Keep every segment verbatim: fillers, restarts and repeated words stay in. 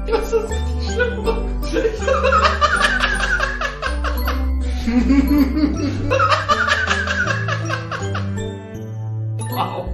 Das ist richtig schlimm. Wow.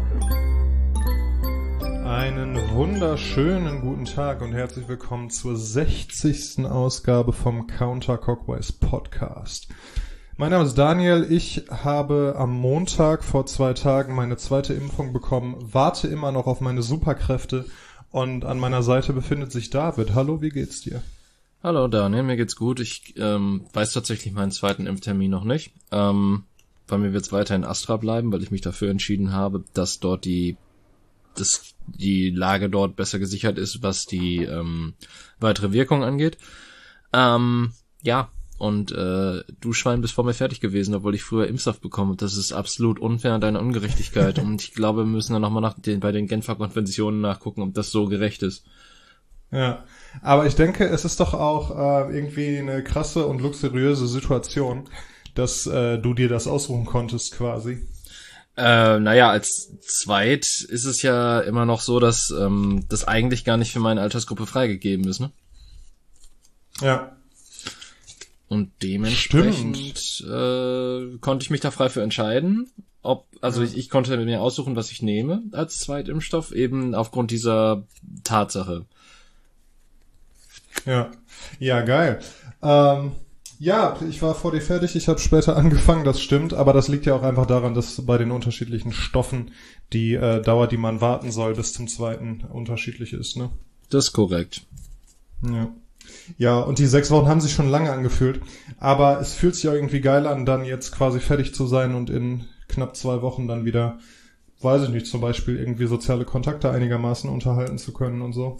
Einen wunderschönen guten Tag und herzlich willkommen zur sechzigsten Ausgabe vom Counterclockwise Podcast. Mein Name ist Daniel, ich habe am Montag vor zwei Tagen meine zweite Impfung bekommen, warte immer noch auf meine Superkräfte und an meiner Seite befindet sich David. Hallo, wie geht's dir? Hallo Daniel, mir geht's gut. Ich ähm, weiß tatsächlich meinen zweiten Impftermin noch nicht. Ähm, bei mir wird's weiter in Astra bleiben, weil ich mich dafür entschieden habe, dass dort die dass die Lage dort besser gesichert ist, was die ähm, weitere Wirkung angeht. Ähm, ja, und äh, du Schwein bist vor mir fertig gewesen, obwohl ich früher Impfstoff bekomme. Das ist absolut unfair und eine Ungerechtigkeit. Und ich glaube, wir müssen dann nochmal nach den, bei den Genfer Konventionen nachgucken, ob das so gerecht ist. Ja, aber ich denke, es ist doch auch äh, irgendwie eine krasse und luxuriöse Situation, dass äh, du dir das aussuchen konntest quasi. Äh, naja, als Zweit ist es ja immer noch so, dass ähm, das eigentlich gar nicht für meine Altersgruppe freigegeben ist, ne? Ja. Und dementsprechend äh, konnte ich mich da frei für entscheiden. Ob, also ja. ich, ich konnte mir aussuchen, was ich nehme als Zweitimpfstoff, eben aufgrund dieser Tatsache. Ja, ja, geil. Ähm, ja, ich war vor dir fertig, ich habe später angefangen, das stimmt, aber das liegt ja auch einfach daran, dass bei den unterschiedlichen Stoffen die äh, Dauer, die man warten soll, bis zum zweiten unterschiedlich ist, ne? Das ist korrekt. Ja. Ja, und die sechs Wochen haben sich schon lange angefühlt, aber es fühlt sich ja irgendwie geil an, dann jetzt quasi fertig zu sein und in knapp zwei Wochen dann wieder, weiß ich nicht, zum Beispiel irgendwie soziale Kontakte einigermaßen unterhalten zu können und so.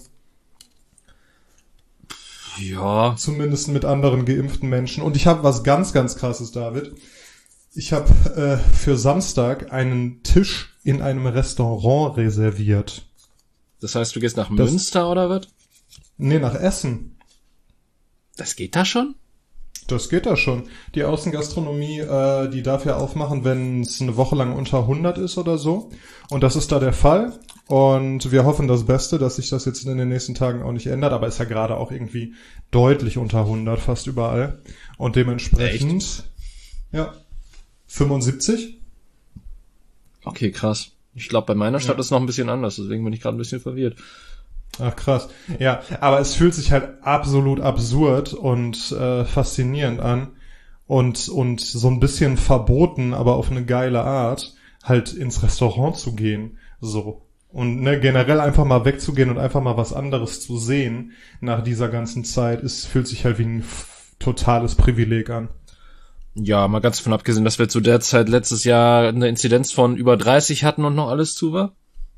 Ja. Zumindest mit anderen geimpften Menschen. Und ich habe was ganz, ganz Krasses, David. Ich habe äh, für Samstag einen Tisch in einem Restaurant reserviert. Das heißt, du gehst nach das, Münster oder was? Nee, nach Essen. Das geht da schon? Das geht da schon. Die Außengastronomie, äh, die darf ja aufmachen, wenn es eine Woche lang unter hundert ist oder so. Und das ist da der Fall. Und wir hoffen das Beste, dass sich das jetzt in den nächsten Tagen auch nicht ändert. Aber ist ja gerade auch irgendwie deutlich unter hundert, fast überall. Und dementsprechend, echt? Ja, fünfundsiebzig. Okay, krass. Ich glaube, bei meiner Stadt ja. ist es noch ein bisschen anders. Deswegen bin ich gerade ein bisschen verwirrt. Ach krass. Ja, aber es fühlt sich halt absolut absurd und äh, faszinierend an und und so ein bisschen verboten, aber auf eine geile Art, halt ins Restaurant zu gehen, so. Und ne, generell einfach mal wegzugehen und einfach mal was anderes zu sehen nach dieser ganzen Zeit, es fühlt sich halt wie ein f- totales Privileg an. Ja, mal ganz davon abgesehen, dass wir zu der Zeit letztes Jahr eine Inzidenz von über dreißig hatten und noch alles zu war.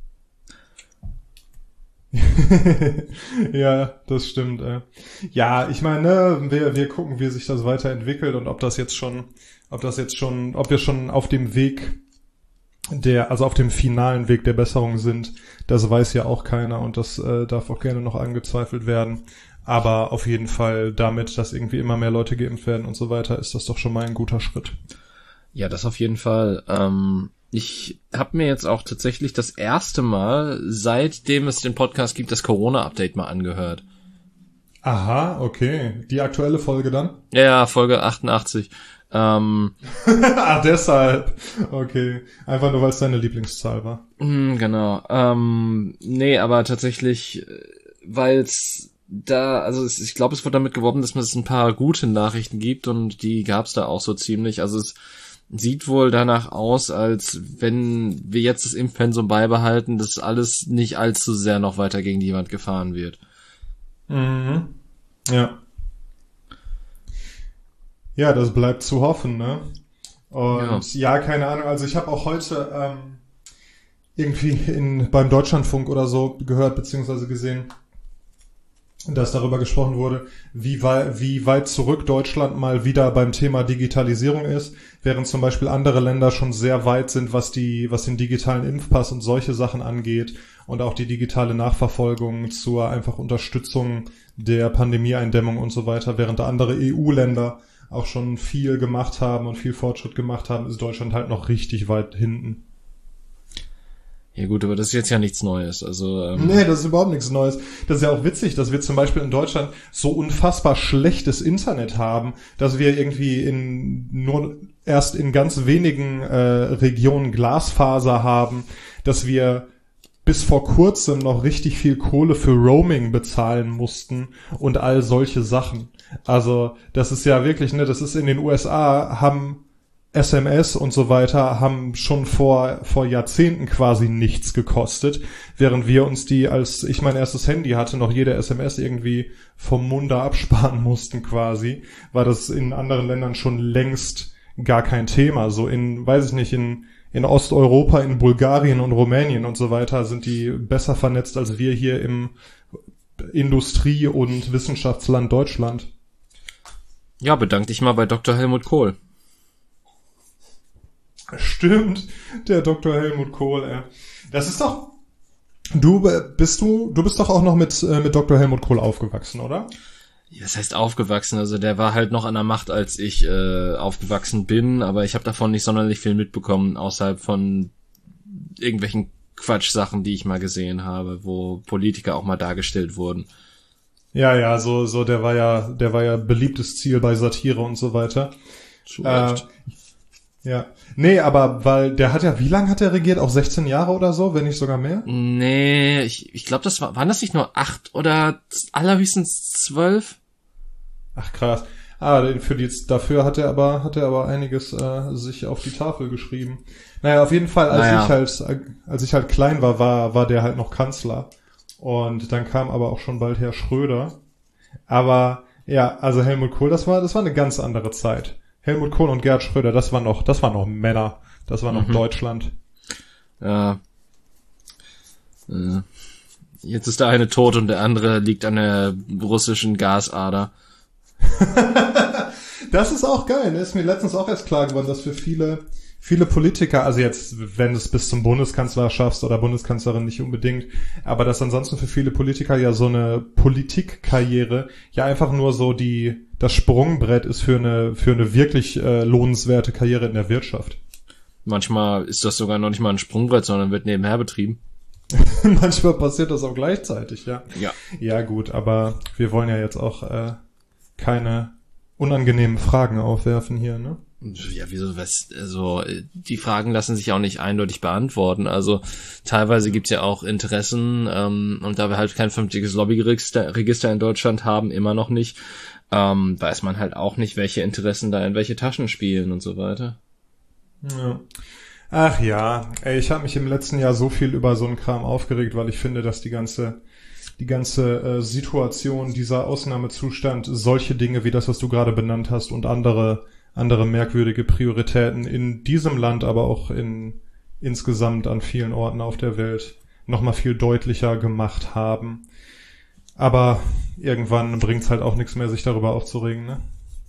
Ja, das stimmt. Äh. Ja, ich meine, ne, wir wir gucken, wie sich das weiterentwickelt und ob das jetzt schon, ob das jetzt schon, ob wir schon auf dem Weg der, also auf dem finalen Weg der Besserung sind. Das weiß ja auch keiner und das äh, darf auch gerne noch angezweifelt werden. Aber auf jeden Fall damit, dass irgendwie immer mehr Leute geimpft werden und so weiter, ist das doch schon mal ein guter Schritt. Ja, das auf jeden Fall. Ähm Ich habe mir jetzt auch tatsächlich das erste Mal, seitdem es den Podcast gibt, das Corona-Update mal angehört. Aha, okay. Die aktuelle Folge dann? Ja, Folge achtundachtzig. Ähm, Ach, deshalb. Okay. Einfach nur, weil es deine Lieblingszahl war. mh, genau. Ähm, nee, aber tatsächlich, weil es da, also es, ich glaube, es wird damit geworben, dass es ein paar gute Nachrichten gibt und die gab es da auch so ziemlich. Also es sieht wohl danach aus, als wenn wir jetzt das Impfpensum beibehalten, dass alles nicht allzu sehr noch weiter gegen die Wand gefahren wird. Mhm. Ja. Ja, das bleibt zu hoffen, ne? Und ja, ja keine Ahnung, also ich habe auch heute ähm, irgendwie in beim Deutschlandfunk oder so gehört, beziehungsweise gesehen, dass darüber gesprochen wurde, wie weit, wie weit zurück Deutschland mal wieder beim Thema Digitalisierung ist, während zum Beispiel andere Länder schon sehr weit sind, was die, was den digitalen Impfpass und solche Sachen angeht und auch die digitale Nachverfolgung zur einfach Unterstützung der Pandemieeindämmung und so weiter, während andere E U-Länder auch schon viel gemacht haben und viel Fortschritt gemacht haben, ist Deutschland halt noch richtig weit hinten. Ja gut, aber das ist jetzt ja nichts Neues. Also ähm Nee, das ist überhaupt nichts Neues. Das ist ja auch witzig, dass wir zum Beispiel in Deutschland so unfassbar schlechtes Internet haben, dass wir irgendwie in nur erst in ganz wenigen äh, Regionen Glasfaser haben, dass wir bis vor kurzem noch richtig viel Kohle für Roaming bezahlen mussten und all solche Sachen. Also das ist ja wirklich, ne, das ist in den U S A, haben S M S und so weiter, haben schon vor vor Jahrzehnten quasi nichts gekostet, während wir uns die, als ich mein erstes Handy hatte, noch jede S M S irgendwie vom Munde absparen mussten quasi, war das in anderen Ländern schon längst gar kein Thema. So in, weiß ich nicht, in in Osteuropa, in Bulgarien und Rumänien und so weiter sind die besser vernetzt als wir hier im Industrie- und Wissenschaftsland Deutschland. Ja, bedank dich mal bei Doktor Helmut Kohl. Stimmt, der Doktor Helmut Kohl, ey. Das ist doch, du bist du, du bist doch auch noch mit, mit Doktor Helmut Kohl aufgewachsen, oder? Das heißt aufgewachsen, also der war halt noch an der Macht, als ich äh, aufgewachsen bin, aber ich habe davon nicht sonderlich viel mitbekommen, außerhalb von irgendwelchen Quatschsachen, die ich mal gesehen habe, wo Politiker auch mal dargestellt wurden. Ja, ja, so so der war ja, der war ja beliebtes Ziel bei Satire und so weiter. Zu Recht. Äh, ja, nee, aber weil der hat ja, wie lange hat er regiert? Auch sechzehn Jahre oder so, wenn nicht sogar mehr? Nee, ich ich glaube, das war, waren das nicht nur acht oder allerhöchstens zwölf? Ach krass. Ah, für die, dafür hat er aber, hat er aber einiges äh, sich auf die Tafel geschrieben. Naja, auf jeden Fall, als naja. ich halt, als ich halt klein war, war, war der halt noch Kanzler. Und dann kam aber auch schon bald Herr Schröder. Aber ja, also Helmut Kohl, das war, das war eine ganz andere Zeit. Helmut Kohl und Gerhard Schröder, das war noch, das war noch Männer. Das war noch mhm. Deutschland. Ja. Jetzt ist der eine tot und der andere liegt an der russischen Gasader. Das ist auch geil, ne? Ist mir letztens auch erst klar geworden, dass für viele, viele Politiker, also jetzt, wenn du es bis zum Bundeskanzler schaffst oder Bundeskanzlerin nicht unbedingt, aber dass ansonsten für viele Politiker ja so eine Politikkarriere ja einfach nur so die, das Sprungbrett ist für eine, für eine wirklich äh, lohnenswerte Karriere in der Wirtschaft. Manchmal ist das sogar noch nicht mal ein Sprungbrett, sondern wird nebenher betrieben. Manchmal passiert das auch gleichzeitig, ja. Ja. Ja, gut, aber wir wollen ja jetzt auch, äh, keine unangenehmen Fragen aufwerfen hier, ne? Ja, wieso, was, also, die Fragen lassen sich auch nicht eindeutig beantworten. Also, teilweise gibt's ja auch Interessen, ähm, und da wir halt kein vernünftiges Lobbyregister Register in Deutschland haben, immer noch nicht, ähm, weiß man halt auch nicht, welche Interessen da in welche Taschen spielen und so weiter. Ja. Ach ja, ey, ich habe mich im letzten Jahr so viel über so einen Kram aufgeregt, weil ich finde, dass die ganze die ganze äh, Situation, dieser Ausnahmezustand, solche Dinge wie das, was du gerade benannt hast und andere andere merkwürdige Prioritäten in diesem Land, aber auch in insgesamt an vielen Orten auf der Welt nochmal viel deutlicher gemacht haben. Aber irgendwann bringt's halt auch nichts mehr, sich darüber aufzuregen, ne?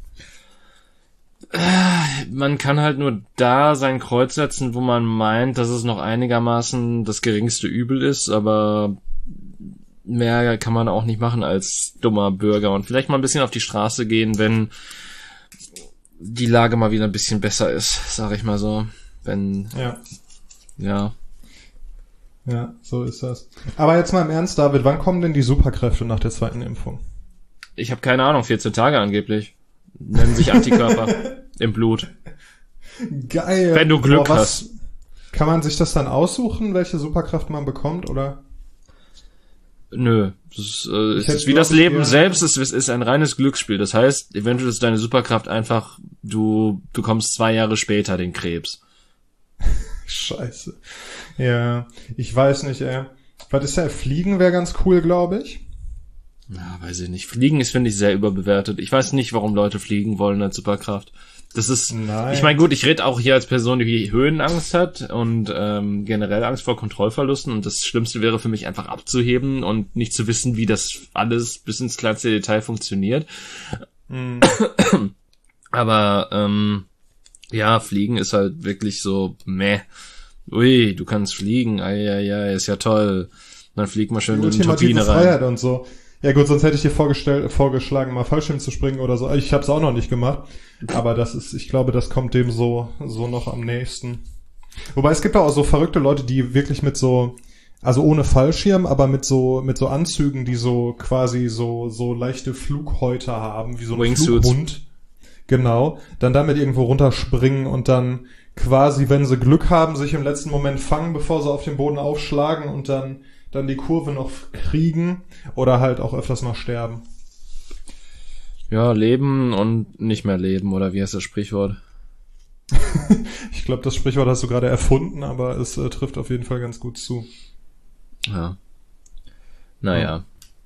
Man kann halt nur da sein Kreuz setzen, wo man meint, dass es noch einigermaßen das geringste Übel ist, aber mehr kann man auch nicht machen als dummer Bürger und vielleicht mal ein bisschen auf die Straße gehen, wenn die Lage mal wieder ein bisschen besser ist, sag ich mal so. Wenn, ja. Ja. Ja, so ist das. Aber jetzt mal im Ernst, David, wann kommen denn die Superkräfte nach der zweiten Impfung? Ich habe keine Ahnung, vierzehn Tage angeblich. Nennen sich Antikörper im Blut. Geil. Wenn du Glück Boah, was, hast. Kann man sich das dann aussuchen, welche Superkraft man bekommt, oder? Nö, das ist, äh, es ist wie das Leben selbst, es ist, ist ein reines Glücksspiel. Das heißt, eventuell ist deine Superkraft einfach, du bekommst zwei Jahre später den Krebs. Scheiße. Ja, ich weiß nicht, ey. Was ist ja, Fliegen wäre ganz cool, glaube ich. Ja, weiß ich nicht. Fliegen ist, finde ich, sehr überbewertet. Ich weiß nicht, warum Leute fliegen wollen als Superkraft. Das ist, Nein. Ich meine, gut, ich rede auch hier als Person, die Höhenangst hat und ähm, generell Angst vor Kontrollverlusten und das Schlimmste wäre für mich einfach abzuheben und nicht zu wissen, wie das alles bis ins kleinste Detail funktioniert. Mhm. Aber ähm, ja, Fliegen ist halt wirklich so meh. Ui, du kannst fliegen, ai, ai, ai, ist ja toll. Dann flieg mal schön in die Turbine rein. Freiheit und so. Ja gut, sonst hätte ich dir vorgestellt, vorgeschlagen, mal Fallschirm zu springen oder so. Ich habe es auch noch nicht gemacht, aber das ist, ich glaube, das kommt dem so so noch am nächsten. Wobei es gibt auch so verrückte Leute, die wirklich mit so, also ohne Fallschirm, aber mit so mit so Anzügen, die so quasi so so leichte Flughäute haben, wie so ein Wingsuits. Flughund. Genau, dann damit irgendwo runterspringen und dann quasi, wenn sie Glück haben, sich im letzten Moment fangen, bevor sie auf den Boden aufschlagen und dann dann die Kurve noch kriegen oder halt auch öfters mal sterben. Ja, leben und nicht mehr leben, oder wie heißt das Sprichwort? Ich glaube, das Sprichwort hast du gerade erfunden, aber es äh, trifft auf jeden Fall ganz gut zu. Ja. Naja.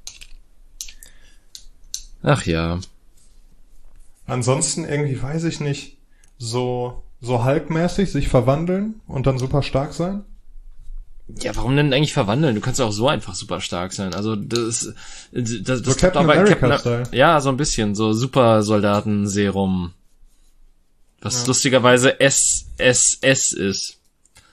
Ach ja. Ansonsten irgendwie, weiß ich nicht, so so Hulk-mäßig sich verwandeln und dann super stark sein? Ja, warum denn eigentlich verwandeln? Du kannst auch so einfach super stark sein. Also das das, das so Captain America-Style. Ja, so ein bisschen, so Super-Soldaten-Serum. Was ja. lustigerweise S S S ist.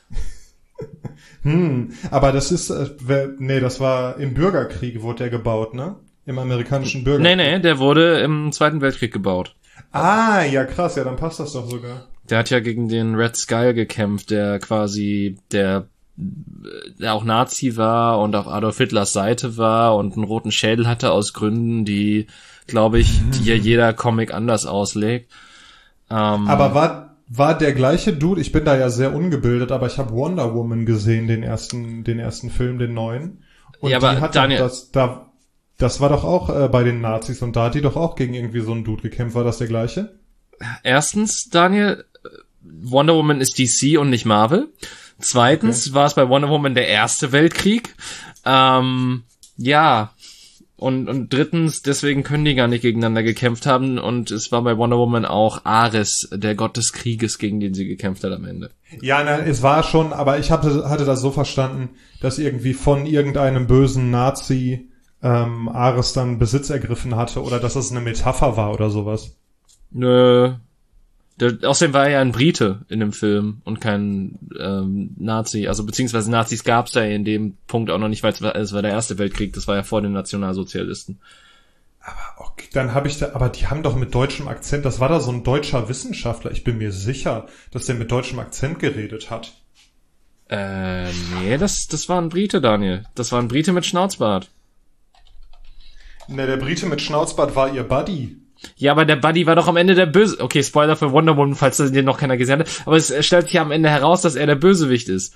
Hm, aber das ist, äh, nee, das war im Bürgerkrieg wurde der gebaut, ne? Im amerikanischen Bürgerkrieg. Nee, nee, der wurde im Zweiten Weltkrieg gebaut. Ah, ja krass, ja, dann passt das doch sogar. Der hat ja gegen den Red Skull gekämpft, der quasi, der, der auch Nazi war und auf Adolf Hitlers Seite war und einen roten Schädel hatte aus Gründen, die, glaube ich, die hier jeder Comic anders auslegt. Ähm, aber war war der gleiche Dude, ich bin da ja sehr ungebildet, aber ich habe Wonder Woman gesehen, den ersten den ersten Film, den neuen. Und ja, aber die hat Daniel, das da das war doch auch äh, bei den Nazis und da hat die doch auch gegen irgendwie so einen Dude gekämpft. War das der gleiche? Erstens, Daniel, Wonder Woman ist D C und nicht Marvel. Zweitens okay. war es bei Wonder Woman der Erste Weltkrieg. Ähm, ja. Und, und drittens, deswegen können die gar nicht gegeneinander gekämpft haben. Und es war bei Wonder Woman auch Ares, der Gott des Krieges, gegen den sie gekämpft hat am Ende. Ja, nein, es war schon, aber ich hatte, hatte das so verstanden, dass irgendwie von irgendeinem bösen Nazi ähm, Ares dann Besitz ergriffen hatte oder dass es eine Metapher war oder sowas. Nö. Der, außerdem war er ja ein Brite in dem Film und kein ähm, Nazi. Also beziehungsweise Nazis gab's da in dem Punkt auch noch nicht, weil es war, es war der Erste Weltkrieg. Das war ja vor den Nationalsozialisten. Aber okay, dann habe ich da, aber die haben doch mit deutschem Akzent, das war da so ein deutscher Wissenschaftler. Ich bin mir sicher, dass der mit deutschem Akzent geredet hat. Äh, nee, das, das war ein Brite, Daniel. Das war ein Brite mit Schnauzbart. Ne, der Brite mit Schnauzbart war ihr Buddy. Ja, aber der Buddy war doch am Ende der Böse. Okay, Spoiler für Wonder Woman, falls das den noch keiner gesehen hat. Aber es stellt sich ja am Ende heraus, dass er der Bösewicht ist.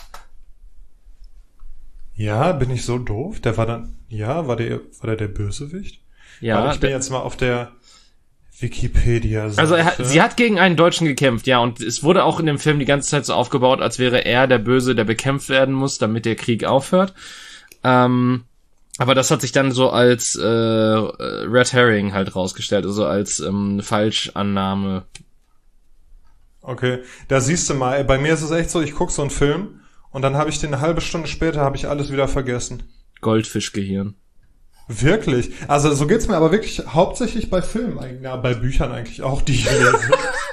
Ja, bin ich so doof? Der war dann, ja, war der, war der der Bösewicht? Ja. Warte, ich bin jetzt mal auf der Wikipedia-Seite. Also er hat, sie hat gegen einen Deutschen gekämpft, ja, und es wurde auch in dem Film die ganze Zeit so aufgebaut, als wäre er der Böse, der bekämpft werden muss, damit der Krieg aufhört. Ähm, Aber das hat sich dann so als äh, Red Herring halt rausgestellt, also als ähm, Falschannahme. Okay, da siehst du mal, ey, bei mir ist es echt so, ich guck so einen Film und dann habe ich den eine halbe Stunde später, habe ich alles wieder vergessen. Goldfischgehirn. Wirklich? Also so geht's mir aber wirklich hauptsächlich bei Filmen, eigentlich, ja, bei Büchern eigentlich auch, die ich lese.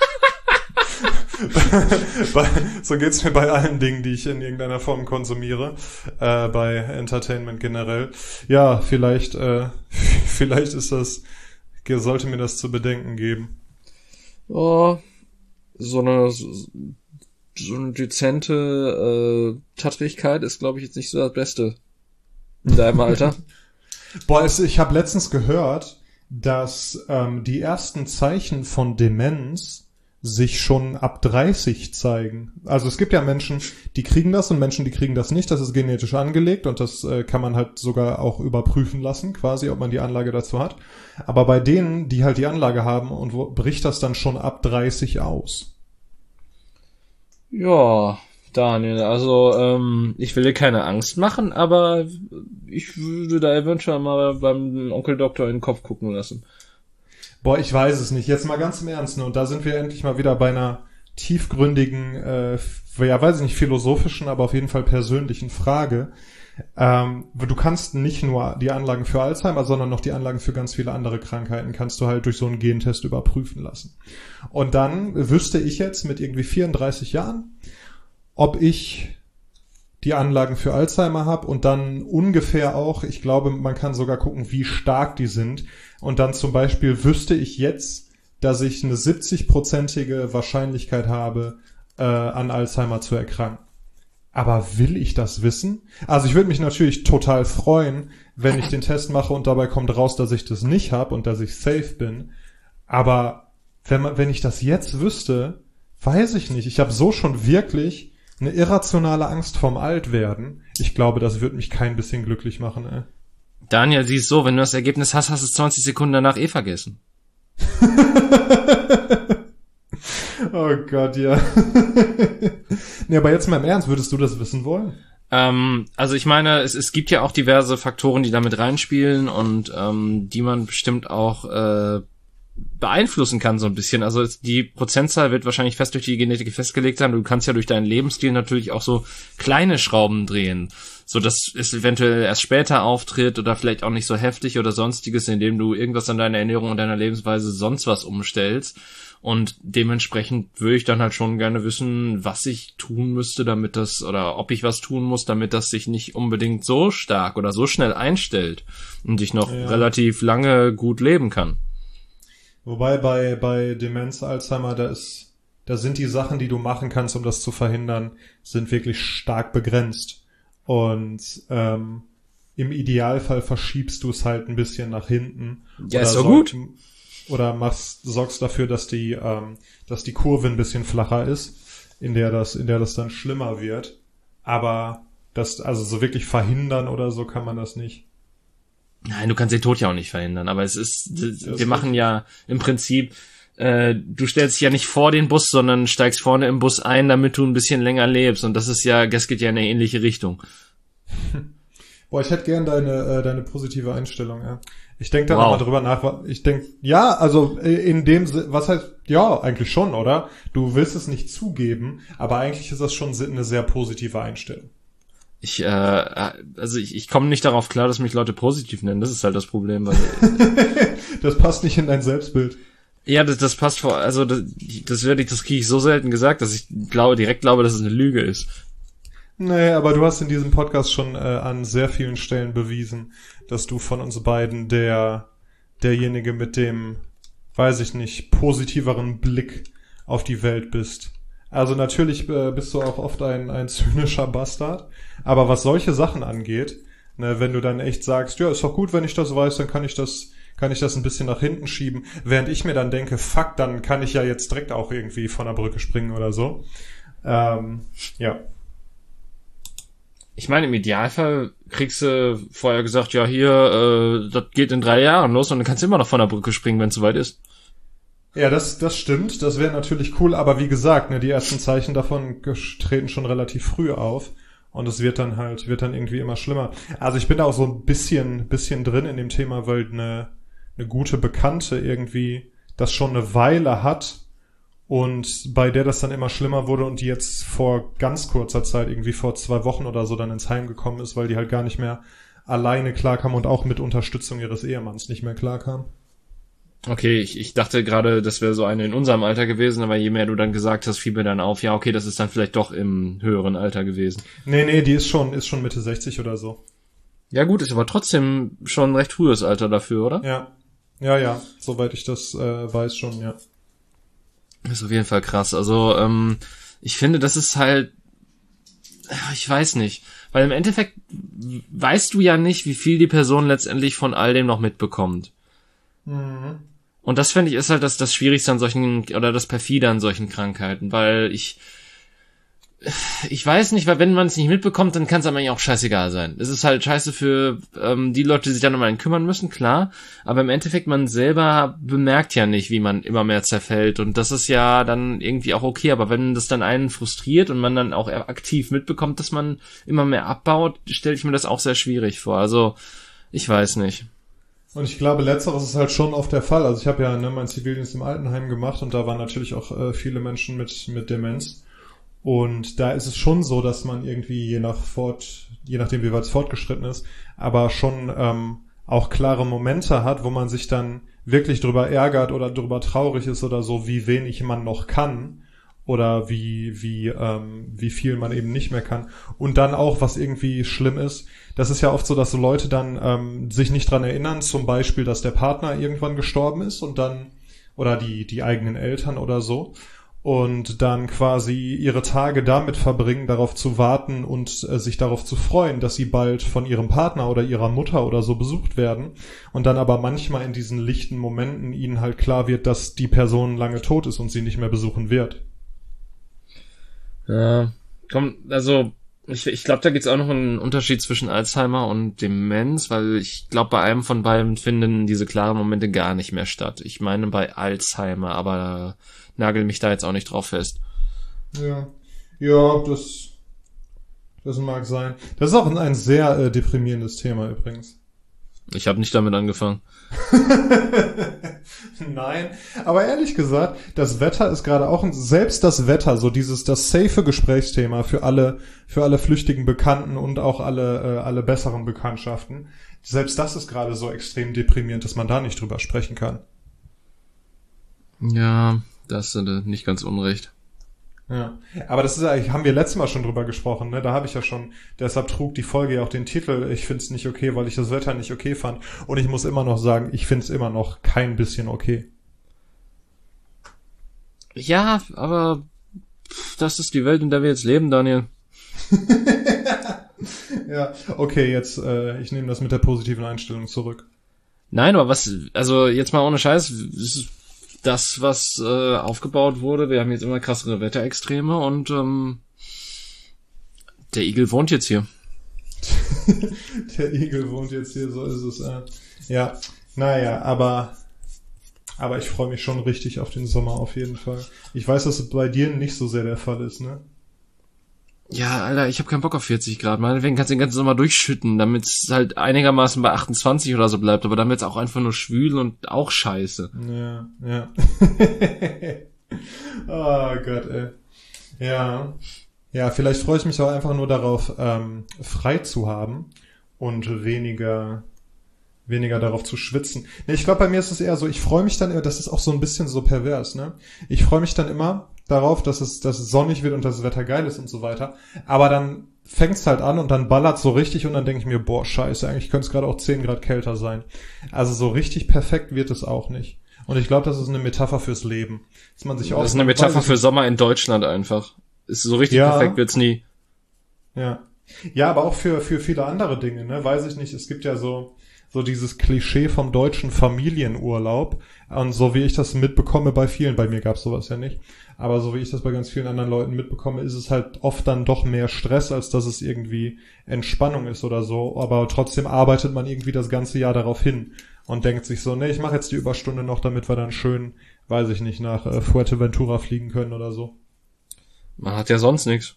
bei, so geht's mir bei allen Dingen, die ich in irgendeiner Form konsumiere, äh, bei Entertainment generell. Ja, vielleicht, äh, vielleicht ist das, sollte mir das zu bedenken geben. Oh, so eine, so eine dezente äh, Tattrigkeit ist, glaube ich, jetzt nicht so das Beste in deinem Alter. Boah, es, ich habe letztens gehört, dass ähm, die ersten Zeichen von Demenz sich schon ab dreißig zeigen. Also es gibt ja Menschen, die kriegen das und Menschen, die kriegen das nicht. Das ist genetisch angelegt und das äh, kann man halt sogar auch überprüfen lassen, quasi, ob man die Anlage dazu hat. Aber bei denen, die halt die Anlage haben, und wo, bricht das dann schon ab dreißig aus. Ja, Daniel, also ähm, ich will dir keine Angst machen, aber ich würde da eventuell mal beim Onkel Doktor in den Kopf gucken lassen. Boah, ich weiß es nicht. Jetzt mal ganz im Ernst, ne? Und da sind wir endlich mal wieder bei einer tiefgründigen, äh, ja, weiß ich nicht, philosophischen, aber auf jeden Fall persönlichen Frage. Ähm, du kannst nicht nur die Anlagen für Alzheimer, sondern noch die Anlagen für ganz viele andere Krankheiten kannst du halt durch so einen Gentest überprüfen lassen. Und dann wüsste ich jetzt mit irgendwie vierunddreißig Jahren, ob ich die Anlagen für Alzheimer habe und dann ungefähr auch, ich glaube, man kann sogar gucken, wie stark die sind. Und dann zum Beispiel wüsste ich jetzt, dass ich eine siebzig-prozentige Wahrscheinlichkeit habe, äh, an Alzheimer zu erkranken. Aber will ich das wissen? Also ich würde mich natürlich total freuen, wenn ich den Test mache und dabei kommt raus, dass ich das nicht habe und dass ich safe bin. Aber wenn man, wenn ich das jetzt wüsste, weiß ich nicht. Ich habe so schon wirklich eine irrationale Angst vorm Altwerden. Ich glaube, das wird mich kein bisschen glücklich machen, ey. Daniel, siehst so, wenn du das Ergebnis hast, hast du es zwanzig Sekunden danach eh vergessen. Oh Gott, ja. Nee, aber jetzt mal im Ernst, würdest du das wissen wollen? Ähm, also ich meine, es, es gibt ja auch diverse Faktoren, die damit reinspielen und ähm, die man bestimmt auch äh, beeinflussen kann so ein bisschen. Also die Prozentzahl wird wahrscheinlich fest durch die Genetik festgelegt sein. Du kannst ja durch deinen Lebensstil natürlich auch so kleine Schrauben drehen, so dass es eventuell erst später auftritt oder vielleicht auch nicht so heftig oder sonstiges, indem du irgendwas an deiner Ernährung und deiner Lebensweise sonst was umstellst. Und dementsprechend würde ich dann halt schon gerne wissen, was ich tun müsste, damit das, oder ob ich was tun muss, damit das sich nicht unbedingt so stark oder so schnell einstellt und ich noch ja. relativ lange gut leben kann. Wobei bei, bei Demenz, Alzheimer, da ist, da sind die Sachen, die du machen kannst, um das zu verhindern, sind wirklich stark begrenzt. Und, ähm, im Idealfall verschiebst du es halt ein bisschen nach hinten. Ja, ist so gut. Oder machst, sorgst dafür, dass die, ähm, dass die Kurve ein bisschen flacher ist, in der das, in der das dann schlimmer wird. Aber das, also so wirklich verhindern oder so kann man das nicht. Nein, du kannst den Tod ja auch nicht verhindern, aber es ist, das wir machen ja im Prinzip, äh, du stellst dich ja nicht vor den Bus, sondern steigst vorne im Bus ein, damit du ein bisschen länger lebst und das ist ja, das geht ja in eine ähnliche Richtung. Boah, ich hätte gern deine, äh, deine positive Einstellung, ja. Ich denke da wow. nochmal drüber nach. Ich denke, ja, also in dem, was heißt, ja, eigentlich schon, oder? Du willst es nicht zugeben, aber eigentlich ist das schon eine sehr positive Einstellung. Ich, äh, also ich, ich komme nicht darauf klar, dass mich Leute positiv nennen. Das ist halt das Problem. Weil das passt nicht in dein Selbstbild. Ja, das, das passt vor, also das, das werde ich, das kriege ich so selten gesagt, dass ich glaube, direkt glaube, dass es eine Lüge ist. Nee, aber du hast in diesem Podcast schon äh, an sehr vielen Stellen bewiesen, dass du von uns beiden der derjenige mit dem, weiß ich nicht, positiveren Blick auf die Welt bist. Also natürlich äh, bist du auch oft ein ein zynischer Bastard, aber was solche Sachen angeht, ne, wenn du dann echt sagst, ja, ist doch gut, wenn ich das weiß, dann kann ich das kann ich das ein bisschen nach hinten schieben, während ich mir dann denke, fuck, dann kann ich ja jetzt direkt auch irgendwie von der Brücke springen oder so. Ähm, ja. Ich meine, im Idealfall kriegst du vorher gesagt, ja, hier, äh, das geht in drei Jahren los und dann kannst du immer noch von der Brücke springen, wenn es soweit ist. Ja, das das stimmt, das wäre natürlich cool, aber wie gesagt, ne, die ersten Zeichen davon treten schon relativ früh auf und es wird dann halt, wird dann irgendwie immer schlimmer. Also ich bin da auch so ein bisschen, bisschen drin in dem Thema, weil eine, eine gute Bekannte irgendwie das schon eine Weile hat und bei der das dann immer schlimmer wurde und die jetzt vor ganz kurzer Zeit, irgendwie vor zwei Wochen oder so, dann ins Heim gekommen ist, weil die halt gar nicht mehr alleine klarkam und auch mit Unterstützung ihres Ehemanns nicht mehr klarkam. Okay, ich, ich dachte gerade, das wäre so eine in unserem Alter gewesen, aber je mehr du dann gesagt hast, fiel mir dann auf, ja, okay, das ist dann vielleicht doch im höheren Alter gewesen. Nee, nee, die ist schon, ist schon Mitte sechzig oder so. Ja gut, ist aber trotzdem schon ein recht frühes Alter dafür, oder? Ja, ja, ja, soweit ich das äh, weiß schon, ja. Ist auf jeden Fall krass. Also, ähm, ich finde, das ist halt, ich weiß nicht, weil im Endeffekt weißt du ja nicht, wie viel die Person letztendlich von all dem noch mitbekommt. Mhm. Und das finde ich ist halt das, das Schwierigste an solchen, oder das Perfide an solchen Krankheiten, weil ich, ich weiß nicht, weil wenn man es nicht mitbekommt, dann kann es einem eigentlich auch scheißegal sein. Es ist halt scheiße für ähm, die Leute, die sich dann um einen kümmern müssen, klar, aber im Endeffekt, man selber bemerkt ja nicht, wie man immer mehr zerfällt und das ist ja dann irgendwie auch okay, aber wenn das dann einen frustriert und man dann auch aktiv mitbekommt, dass man immer mehr abbaut, stelle ich mir das auch sehr schwierig vor. Also, ich weiß nicht. Und ich glaube, letzteres ist halt schon oft der Fall. Also ich habe ja ne, meinen Zivildienst im Altenheim gemacht und da waren natürlich auch äh, viele Menschen mit mit Demenz. Und da ist es schon so, dass man irgendwie je nach fort, je nachdem wie weit es fortgeschritten ist, aber schon ähm, auch klare Momente hat, wo man sich dann wirklich drüber ärgert oder drüber traurig ist oder so, wie wenig man noch kann oder wie wie ähm, wie viel man eben nicht mehr kann. Und dann auch, was irgendwie schlimm ist, das ist ja oft so, dass so Leute dann ähm, sich nicht dran erinnern, zum Beispiel, dass der Partner irgendwann gestorben ist und dann oder die die eigenen Eltern oder so. und dann quasi ihre Tage damit verbringen, darauf zu warten und äh, sich darauf zu freuen, dass sie bald von ihrem Partner oder ihrer Mutter oder so besucht werden und dann aber manchmal in diesen lichten Momenten ihnen halt klar wird, dass die Person lange tot ist und sie nicht mehr besuchen wird. Ja, komm, also ich, ich glaube, da gibt's auch noch einen Unterschied zwischen Alzheimer und Demenz, weil ich glaube, bei einem von beiden finden diese klaren Momente gar nicht mehr statt. Ich meine bei Alzheimer, aber nagel mich da jetzt auch nicht drauf fest. Ja, ja, das, das mag sein. Das ist auch ein, ein sehr äh, deprimierendes Thema übrigens. Ich habe nicht damit angefangen. Nein, aber ehrlich gesagt, das Wetter ist gerade auch ein, selbst das Wetter, so dieses, das safe Gesprächsthema für alle, für alle flüchtigen Bekannten und auch alle, äh, alle besseren Bekanntschaften. Selbst das ist gerade so extrem deprimierend, dass man da nicht drüber sprechen kann. Ja, das ist äh, nicht ganz unrecht. Ja, aber das ist eigentlich, haben wir letztes Mal schon drüber gesprochen, ne? Da habe ich ja schon, deshalb trug die Folge ja auch den Titel, ich find's nicht okay, weil ich das Wetter nicht okay fand. Und ich muss immer noch sagen, ich find's immer noch kein bisschen okay. Ja, aber das ist die Welt, in der wir jetzt leben, Daniel. Ja, okay, jetzt, äh, ich nehme das mit der positiven Einstellung zurück. Nein, aber was, also jetzt mal ohne Scheiß, das, was äh, aufgebaut wurde, wir haben jetzt immer krassere Wetterextreme und ähm, der Igel wohnt jetzt hier. Der Igel wohnt jetzt hier, so ist es. Äh. Ja, naja, aber aber ich freue mich schon richtig auf den Sommer auf jeden Fall. Ich weiß, dass es bei dir nicht so sehr der Fall ist, ne? Ja, Alter, ich habe keinen Bock auf vierzig Grad. Meinetwegen kannst du den ganzen Sommer durchschütten, damit es halt einigermaßen bei achtundzwanzig oder so bleibt. Aber dann wird's auch einfach nur schwül und auch scheiße. Ja, ja. Oh Gott, ey. Ja. Ja, vielleicht freue ich mich auch einfach nur darauf, ähm, frei zu haben und weniger weniger darauf zu schwitzen. Nee, ich glaube, bei mir ist es eher so, ich freue mich dann immer, das ist auch so ein bisschen so pervers, ne? Ich freue mich dann immer darauf, dass es, dass es sonnig wird und dass das Wetter geil ist und so weiter. Aber dann fängt's halt an und dann ballert's so richtig und dann denke ich mir, boah, scheiße, eigentlich könnte es gerade auch zehn Grad kälter sein. Also so richtig perfekt wird es auch nicht. Und ich glaube, das ist eine Metapher fürs Leben. Dass man sich auch das ist eine Metapher für Sommer in Deutschland einfach. Ist so richtig ja, perfekt wird's nie. Ja. Ja, aber auch für, für viele andere Dinge, ne? Weiß ich nicht. Es gibt ja so, so dieses Klischee vom deutschen Familienurlaub. Und so wie ich das mitbekomme bei vielen, bei mir gab's sowas ja nicht, aber so wie ich das bei ganz vielen anderen Leuten mitbekomme, ist es halt oft dann doch mehr Stress, als dass es irgendwie Entspannung ist oder so. Aber trotzdem arbeitet man irgendwie das ganze Jahr darauf hin und denkt sich so, nee, ich mache jetzt die Überstunde noch, damit wir dann schön, weiß ich nicht, nach äh, Fuerteventura fliegen können oder so. Man hat ja sonst nichts.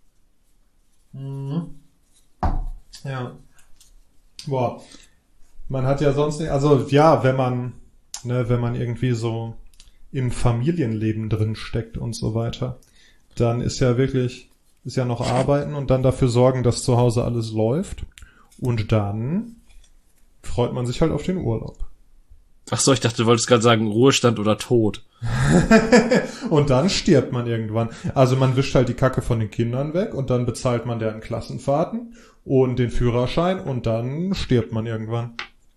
Mhm. Ja. Boah. Man hat ja sonst nicht, also ja, wenn man, ne, wenn man irgendwie so im Familienleben drin steckt und so weiter, dann ist ja wirklich, ist ja noch arbeiten und dann dafür sorgen, dass zu Hause alles läuft und dann freut man sich halt auf den Urlaub. Ach so, ich dachte, du wolltest gerade sagen Ruhestand oder Tod. Und dann stirbt man irgendwann. Also man wischt halt die Kacke von den Kindern weg und dann bezahlt man deren Klassenfahrten und den Führerschein und dann stirbt man irgendwann.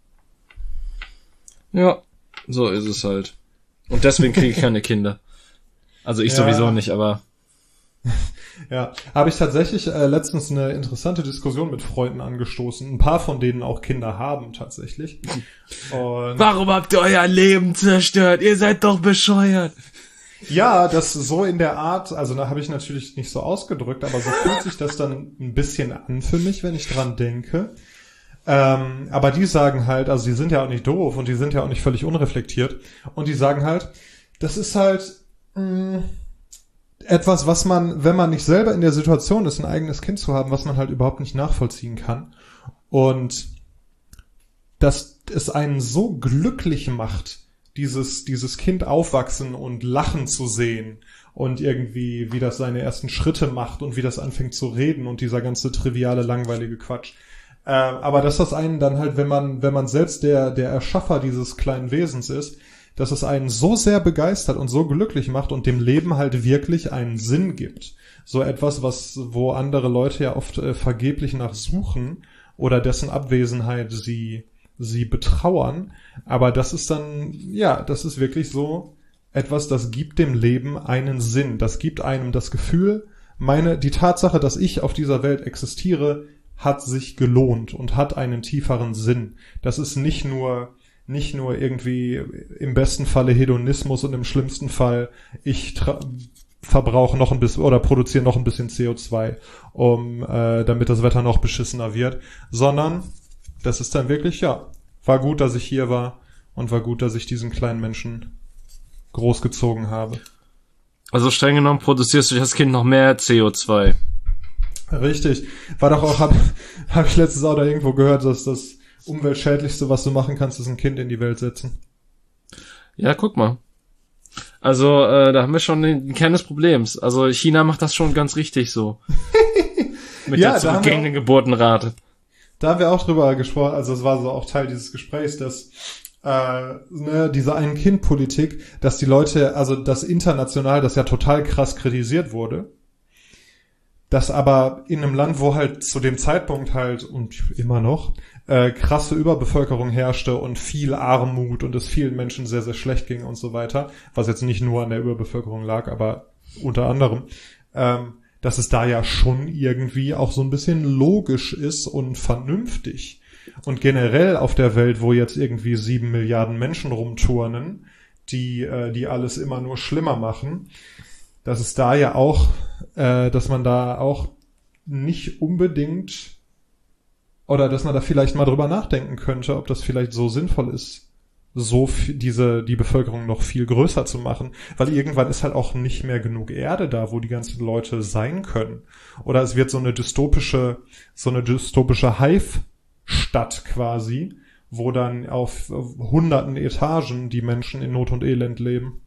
Ja, so ist es halt. Und deswegen kriege ich keine Kinder. Also ich ja. sowieso nicht, aber... Ja, habe ich tatsächlich äh, letztens eine interessante Diskussion mit Freunden angestoßen. Ein paar von denen auch Kinder haben tatsächlich. Und warum habt ihr euer Leben zerstört? Ihr seid doch bescheuert. Ja, das so in der Art, also da habe ich natürlich nicht so ausgedrückt, aber so fühlt sich das dann ein bisschen an für mich, wenn ich dran denke. Ähm, aber die sagen halt, also die sind ja auch nicht doof und die sind ja auch nicht völlig unreflektiert. Und die sagen halt, das ist halt mh, etwas, was man, wenn man nicht selber in der Situation ist, ein eigenes Kind zu haben, was man halt überhaupt nicht nachvollziehen kann. Und dass es einen so glücklich macht, dieses, dieses Kind aufwachsen und lachen zu sehen und irgendwie, wie das seine ersten Schritte macht und wie das anfängt zu reden und dieser ganze triviale, langweilige Quatsch. Äh, aber dass das einen dann halt, wenn man, wenn man selbst der, der Erschaffer dieses kleinen Wesens ist, dass es einen so sehr begeistert und so glücklich macht und dem Leben halt wirklich einen Sinn gibt. So etwas, was, wo andere Leute ja oft äh, vergeblich nach suchen oder dessen Abwesenheit sie, sie betrauern. Aber das ist dann, ja, das ist wirklich so, etwas, das gibt dem Leben einen Sinn. Das gibt einem das Gefühl, meine, die Tatsache, dass ich auf dieser Welt existiere, hat sich gelohnt und hat einen tieferen Sinn. Das ist nicht nur, nicht nur irgendwie im besten Falle Hedonismus und im schlimmsten Fall ich tra- verbrauche noch ein bisschen oder produziere noch ein bisschen C O zwei, um, äh, damit das Wetter noch beschissener wird, sondern das ist dann wirklich, ja, war gut, dass ich hier war und war gut, dass ich diesen kleinen Menschen großgezogen habe. Also streng genommen produzierst du durch das Kind noch mehr C O zwei. Richtig. War doch auch, hab, hab ich letztens auch da irgendwo gehört, dass das Umweltschädlichste, was du machen kannst, ist ein Kind in die Welt setzen. Ja, guck mal. Also, äh, da haben wir schon den Kern des Problems. Also China macht das schon ganz richtig so. Mit ja, der zurückgehenden Geburtenrate. Da haben wir auch drüber gesprochen, also es war so auch Teil dieses Gesprächs, dass äh, ne, diese Ein-Kind-Politik, dass die Leute, also das international, das ja total krass kritisiert wurde, dass aber in einem Land, wo halt zu dem Zeitpunkt halt und immer noch äh, krasse Überbevölkerung herrschte und viel Armut und es vielen Menschen sehr, sehr schlecht ging und so weiter, was jetzt nicht nur an der Überbevölkerung lag, aber unter anderem, ähm, dass es da ja schon irgendwie auch so ein bisschen logisch ist und vernünftig. Und generell auf der Welt, wo jetzt irgendwie sieben Milliarden Menschen rumturnen, die äh, die alles immer nur schlimmer machen, dass es da ja auch, äh, dass man da auch nicht unbedingt oder dass man da vielleicht mal drüber nachdenken könnte, ob das vielleicht so sinnvoll ist, so f- diese die Bevölkerung noch viel größer zu machen, weil irgendwann ist halt auch nicht mehr genug Erde da, wo die ganzen Leute sein können. Oder es wird so eine dystopische, so eine dystopische Hive-Stadt quasi, wo dann auf, auf hunderten Etagen die Menschen in Not und Elend leben.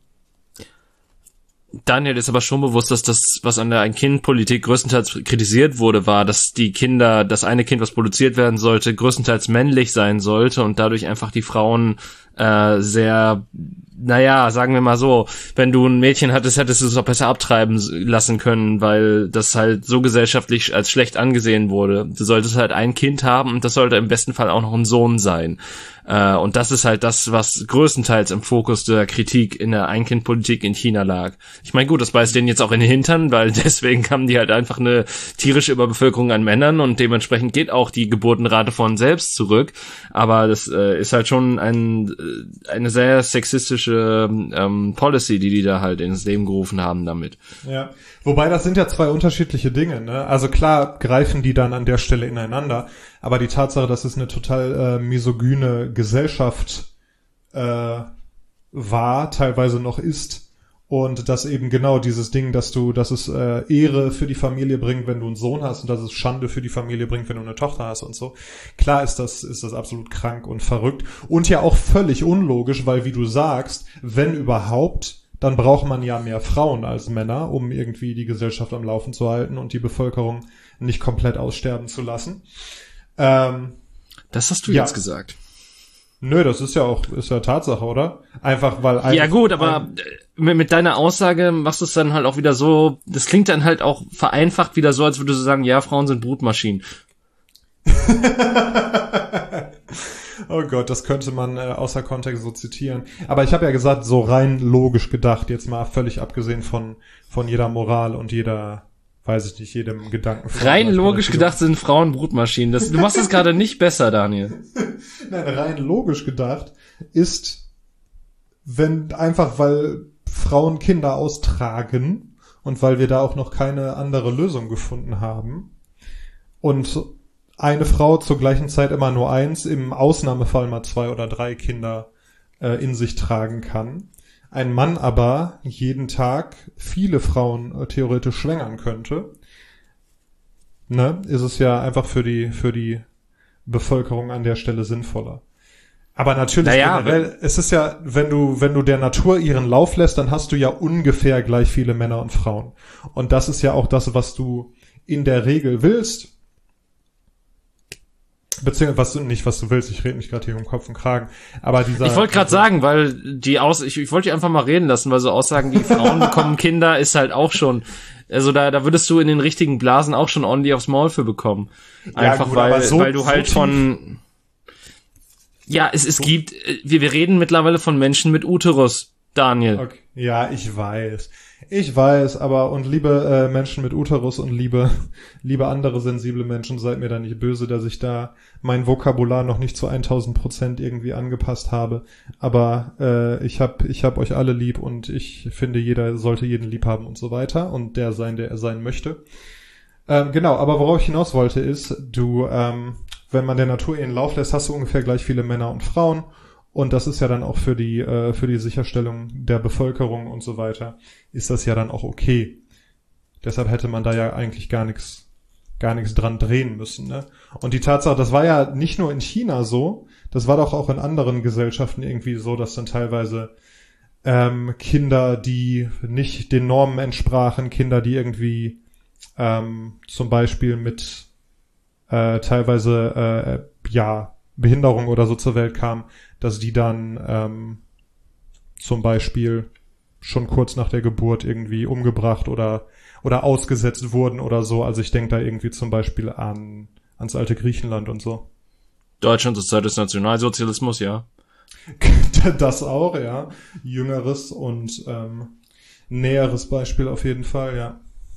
Daniel ist aber schon bewusst, dass das, was an der Ein-Kind-Politik größtenteils kritisiert wurde, war, dass die Kinder, das eine Kind, was produziert werden sollte, größtenteils männlich sein sollte und dadurch einfach die Frauen äh, sehr, naja, sagen wir mal so, wenn du ein Mädchen hattest, hättest du es auch besser abtreiben lassen können, weil das halt so gesellschaftlich als schlecht angesehen wurde. Du solltest halt ein Kind haben und das sollte im besten Fall auch noch ein Sohn sein. Äh, und das ist halt das, was größtenteils im Fokus der Kritik in der Ein-Kind-Politik in China lag. Ich meine, gut, das beißt denen jetzt auch in den Hintern, weil deswegen haben die halt einfach eine tierische Überbevölkerung an Männern und dementsprechend geht auch die Geburtenrate von selbst zurück. Aber das äh, ist halt schon ein, eine sehr sexistische ähm, Policy, die die da halt ins Leben gerufen haben damit. Ja, wobei das sind ja zwei unterschiedliche Dinge, ne? Also klar greifen die dann an der Stelle ineinander, aber die Tatsache, dass es eine total äh, misogyne Gesellschaft äh, war, teilweise noch ist, und dass eben genau dieses Ding, dass du, dass es äh, Ehre für die Familie bringt, wenn du einen Sohn hast, und dass es Schande für die Familie bringt, wenn du eine Tochter hast und so. Klar ist das, ist das absolut krank und verrückt und ja auch völlig unlogisch, weil wie du sagst, wenn überhaupt, dann braucht man ja mehr Frauen als Männer, um irgendwie die Gesellschaft am Laufen zu halten und die Bevölkerung nicht komplett aussterben zu lassen. Ähm, das hast du ja. jetzt gesagt. Nö, das ist ja auch, ist ja Tatsache, oder? Einfach, weil... Ein, ja gut, aber ein, mit, mit deiner Aussage machst du es dann halt auch wieder so, das klingt dann halt auch vereinfacht wieder so, als würdest du sagen, ja, Frauen sind Brutmaschinen. Oh Gott, das könnte man äh, außer Kontext so zitieren. Aber ich habe ja gesagt, so rein logisch gedacht, jetzt mal völlig abgesehen von von jeder Moral und jeder, weiß ich nicht, jedem Gedanken. Rein logisch gedacht sind Frauen Brutmaschinen. Das, du machst es gerade nicht besser, Daniel. Nein, rein logisch gedacht ist, wenn einfach, weil Frauen Kinder austragen und weil wir da auch noch keine andere Lösung gefunden haben und eine Frau zur gleichen Zeit immer nur eins, im Ausnahmefall mal zwei oder drei Kinder äh, in sich tragen kann. Ein Mann aber jeden Tag viele Frauen äh, theoretisch schwängern könnte. Ne, ist es ja einfach für die für die Bevölkerung an der Stelle sinnvoller. Aber natürlich naja, generell, es ist ja, wenn du wenn du der Natur ihren Lauf lässt, dann hast du ja ungefähr gleich viele Männer und Frauen. Und das ist ja auch das, was du in der Regel willst. Beziehungsweise was du nicht, was du willst, ich rede mich gerade hier um Kopf und Kragen. Aber dieser. Ich wollte gerade sagen, weil die Aus, ich, ich wollte dich einfach mal reden lassen, weil so Aussagen, die Frauen bekommen Kinder, ist halt auch schon, also da, da würdest du in den richtigen Blasen auch schon ordentlich aufs Maul für bekommen. Einfach ja, gut, weil, so, weil du halt so von, ja, es, es so. gibt, wir, wir reden mittlerweile von Menschen mit Uterus. Daniel. Okay. Ja, ich weiß. Ich weiß, aber und liebe äh, Menschen mit Uterus und liebe liebe andere sensible Menschen, seid mir da nicht böse, dass ich da mein Vokabular noch nicht zu tausend Prozent irgendwie angepasst habe. Aber äh, ich hab ich hab euch alle lieb und ich finde, jeder sollte jeden lieb haben und so weiter und der sein, der er sein möchte. Ähm, genau, aber worauf ich hinaus wollte ist, du, ähm, wenn man der Natur ihren Lauf lässt, hast du ungefähr gleich viele Männer und Frauen. Und das ist ja dann auch für die äh, für die Sicherstellung der Bevölkerung und so weiter, ist das ja dann auch okay. Deshalb hätte man da ja eigentlich gar nichts gar nichts dran drehen müssen, ne? Und die Tatsache, das war ja nicht nur in China so, das war doch auch in anderen Gesellschaften irgendwie so, dass dann teilweise ähm, Kinder, die nicht den Normen entsprachen, Kinder, die irgendwie ähm, zum Beispiel mit äh, teilweise äh, ja Behinderung oder so zur Welt kamen, dass die dann ähm, zum Beispiel schon kurz nach der Geburt irgendwie umgebracht oder oder ausgesetzt wurden oder so. Also ich denke da irgendwie zum Beispiel an ans alte Griechenland und so. Deutschland zur Zeit des Nationalsozialismus, ja. Das auch, ja. Jüngeres und ähm, näheres Beispiel auf jeden Fall, ja.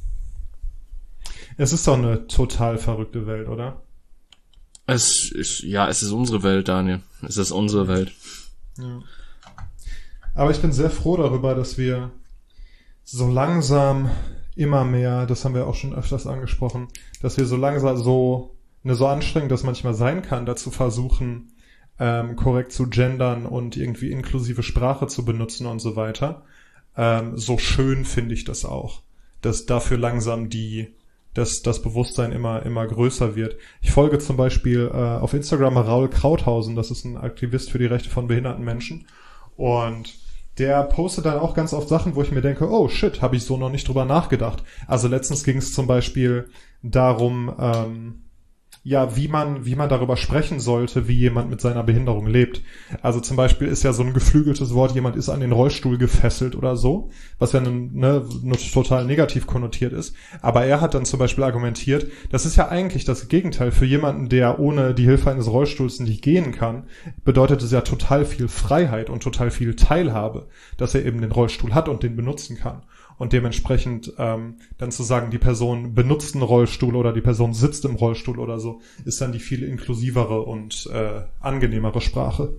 Es ist doch eine total verrückte Welt, oder? Es ist, ja, es ist unsere Welt, Daniel. Es ist unsere Welt. Ja. Aber ich bin sehr froh darüber, dass wir so langsam immer mehr, das haben wir auch schon öfters angesprochen, dass wir so langsam so, ne, so anstrengend das manchmal sein kann, dazu versuchen, ähm, korrekt zu gendern und irgendwie inklusive Sprache zu benutzen und so weiter. Ähm, so schön finde ich das auch, dass dafür langsam die dass das Bewusstsein immer immer größer wird. Ich folge zum Beispiel äh, auf Instagram Raul Krauthausen, das ist ein Aktivist für die Rechte von behinderten Menschen und der postet dann auch ganz oft Sachen, wo ich mir denke, oh shit, habe ich so noch nicht drüber nachgedacht. Also letztens ging es zum Beispiel darum, ähm, ja, wie man wie man darüber sprechen sollte, wie jemand mit seiner Behinderung lebt. Also zum Beispiel ist ja so ein geflügeltes Wort, jemand ist an den Rollstuhl gefesselt oder so, was ja ne, ne, total negativ konnotiert ist. Aber er hat dann zum Beispiel argumentiert, das ist ja eigentlich das Gegenteil. Für jemanden, der ohne die Hilfe eines Rollstuhls nicht gehen kann, bedeutet es ja total viel Freiheit und total viel Teilhabe, dass er eben den Rollstuhl hat und den benutzen kann. Und dementsprechend ähm, dann zu sagen, die Person benutzt einen Rollstuhl oder die Person sitzt im Rollstuhl oder so, ist dann die viel inklusivere und äh, angenehmere Sprache.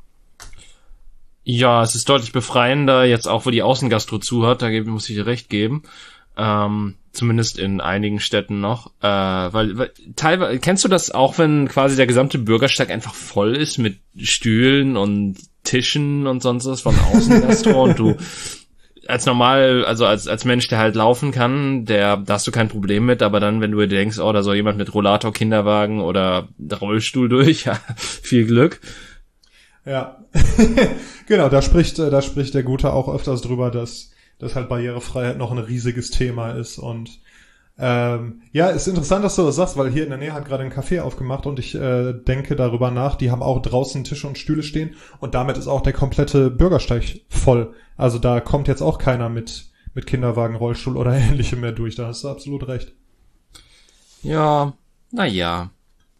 Ja, es ist deutlich befreiender, jetzt auch wo die Außengastro zu hat, da muss ich dir recht geben. Ähm, zumindest in einigen Städten noch. Äh, weil, weil teilweise, kennst du das auch, wenn quasi der gesamte Bürgersteig einfach voll ist mit Stühlen und Tischen und sonst was von Außengastro und du als normal, also als als Mensch, der halt laufen kann, der, da hast du kein Problem mit, aber dann, wenn du dir denkst, oh, da soll jemand mit Rollator, Kinderwagen oder Rollstuhl durch, ja, viel Glück. Ja, genau, da spricht da spricht der Gute auch öfters drüber, dass dass halt Barrierefreiheit noch ein riesiges Thema ist und ähm, ja, ist interessant, dass du das sagst, weil hier in der Nähe hat gerade ein Café aufgemacht und ich äh, denke darüber nach, die haben auch draußen Tische und Stühle stehen und damit ist auch der komplette Bürgersteig voll. Also da kommt jetzt auch keiner mit mit Kinderwagen, Rollstuhl oder ähnlichem mehr durch, da hast du absolut recht. Ja, na ja.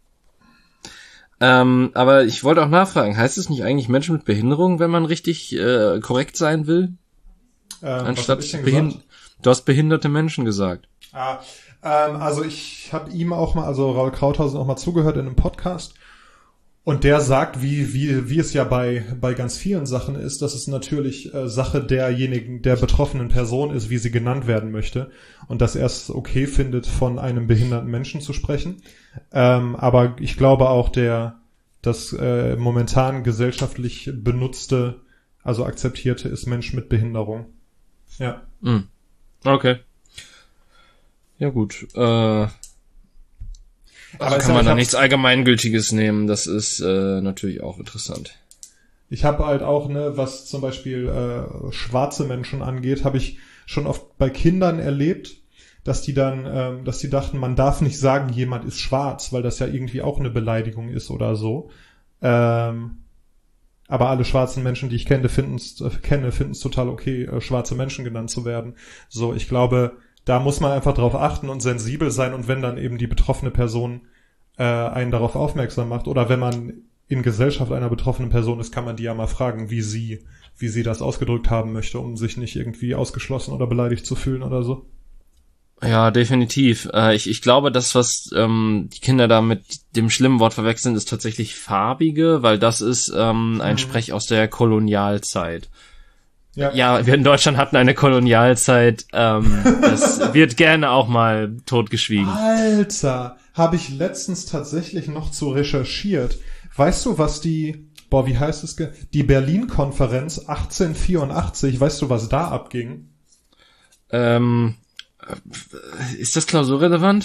Ähm, aber ich wollte auch nachfragen, heißt es nicht eigentlich Menschen mit Behinderung, wenn man richtig äh, korrekt sein will? Ähm, Anstatt behind- du hast behinderte Menschen gesagt. Ah, ähm, also ich habe ihm auch mal, also Raul Krauthausen auch mal zugehört in einem Podcast und der sagt, wie wie wie es ja bei bei ganz vielen Sachen ist, dass es natürlich äh, Sache derjenigen, der betroffenen Person ist, wie sie genannt werden möchte und dass er es okay findet, von einem behinderten Menschen zu sprechen. Ähm, aber ich glaube auch, der das äh, momentan gesellschaftlich benutzte, also akzeptierte, ist Mensch mit Behinderung. Ja. Mm. Okay. Ja gut, äh, also aber kann man da nichts Allgemeingültiges nehmen, das ist äh, natürlich auch interessant. Ich habe halt auch, ne, was zum Beispiel äh, schwarze Menschen angeht, habe ich schon oft bei Kindern erlebt, dass die dann, ähm, dass die dachten, man darf nicht sagen, jemand ist schwarz, weil das ja irgendwie auch eine Beleidigung ist oder so. Ähm, aber alle schwarzen Menschen, die ich kenne, finden's, äh, kenne, finden es total okay, äh, schwarze Menschen genannt zu werden. So, ich glaube, da muss man einfach drauf achten und sensibel sein und wenn dann eben die betroffene Person äh, einen darauf aufmerksam macht oder wenn man in Gesellschaft einer betroffenen Person ist, kann man die ja mal fragen, wie sie, wie sie das ausgedrückt haben möchte, um sich nicht irgendwie ausgeschlossen oder beleidigt zu fühlen oder so. Ja, definitiv. Äh, ich, ich glaube, das, was ähm, die Kinder da mit dem schlimmen Wort verwechseln, ist tatsächlich farbige, weil das ist ähm, ein mhm. Sprech aus der Kolonialzeit. Ja. ja, wir in Deutschland hatten eine Kolonialzeit, ähm, das wird gerne auch mal totgeschwiegen. Alter, habe ich letztens tatsächlich noch zu recherchiert. Weißt du, was die, boah, wie heißt es, die Berlin-Konferenz achtzehnhundertvierundachtzig, weißt du, was da abging? Ähm, ist das klausurrelevant?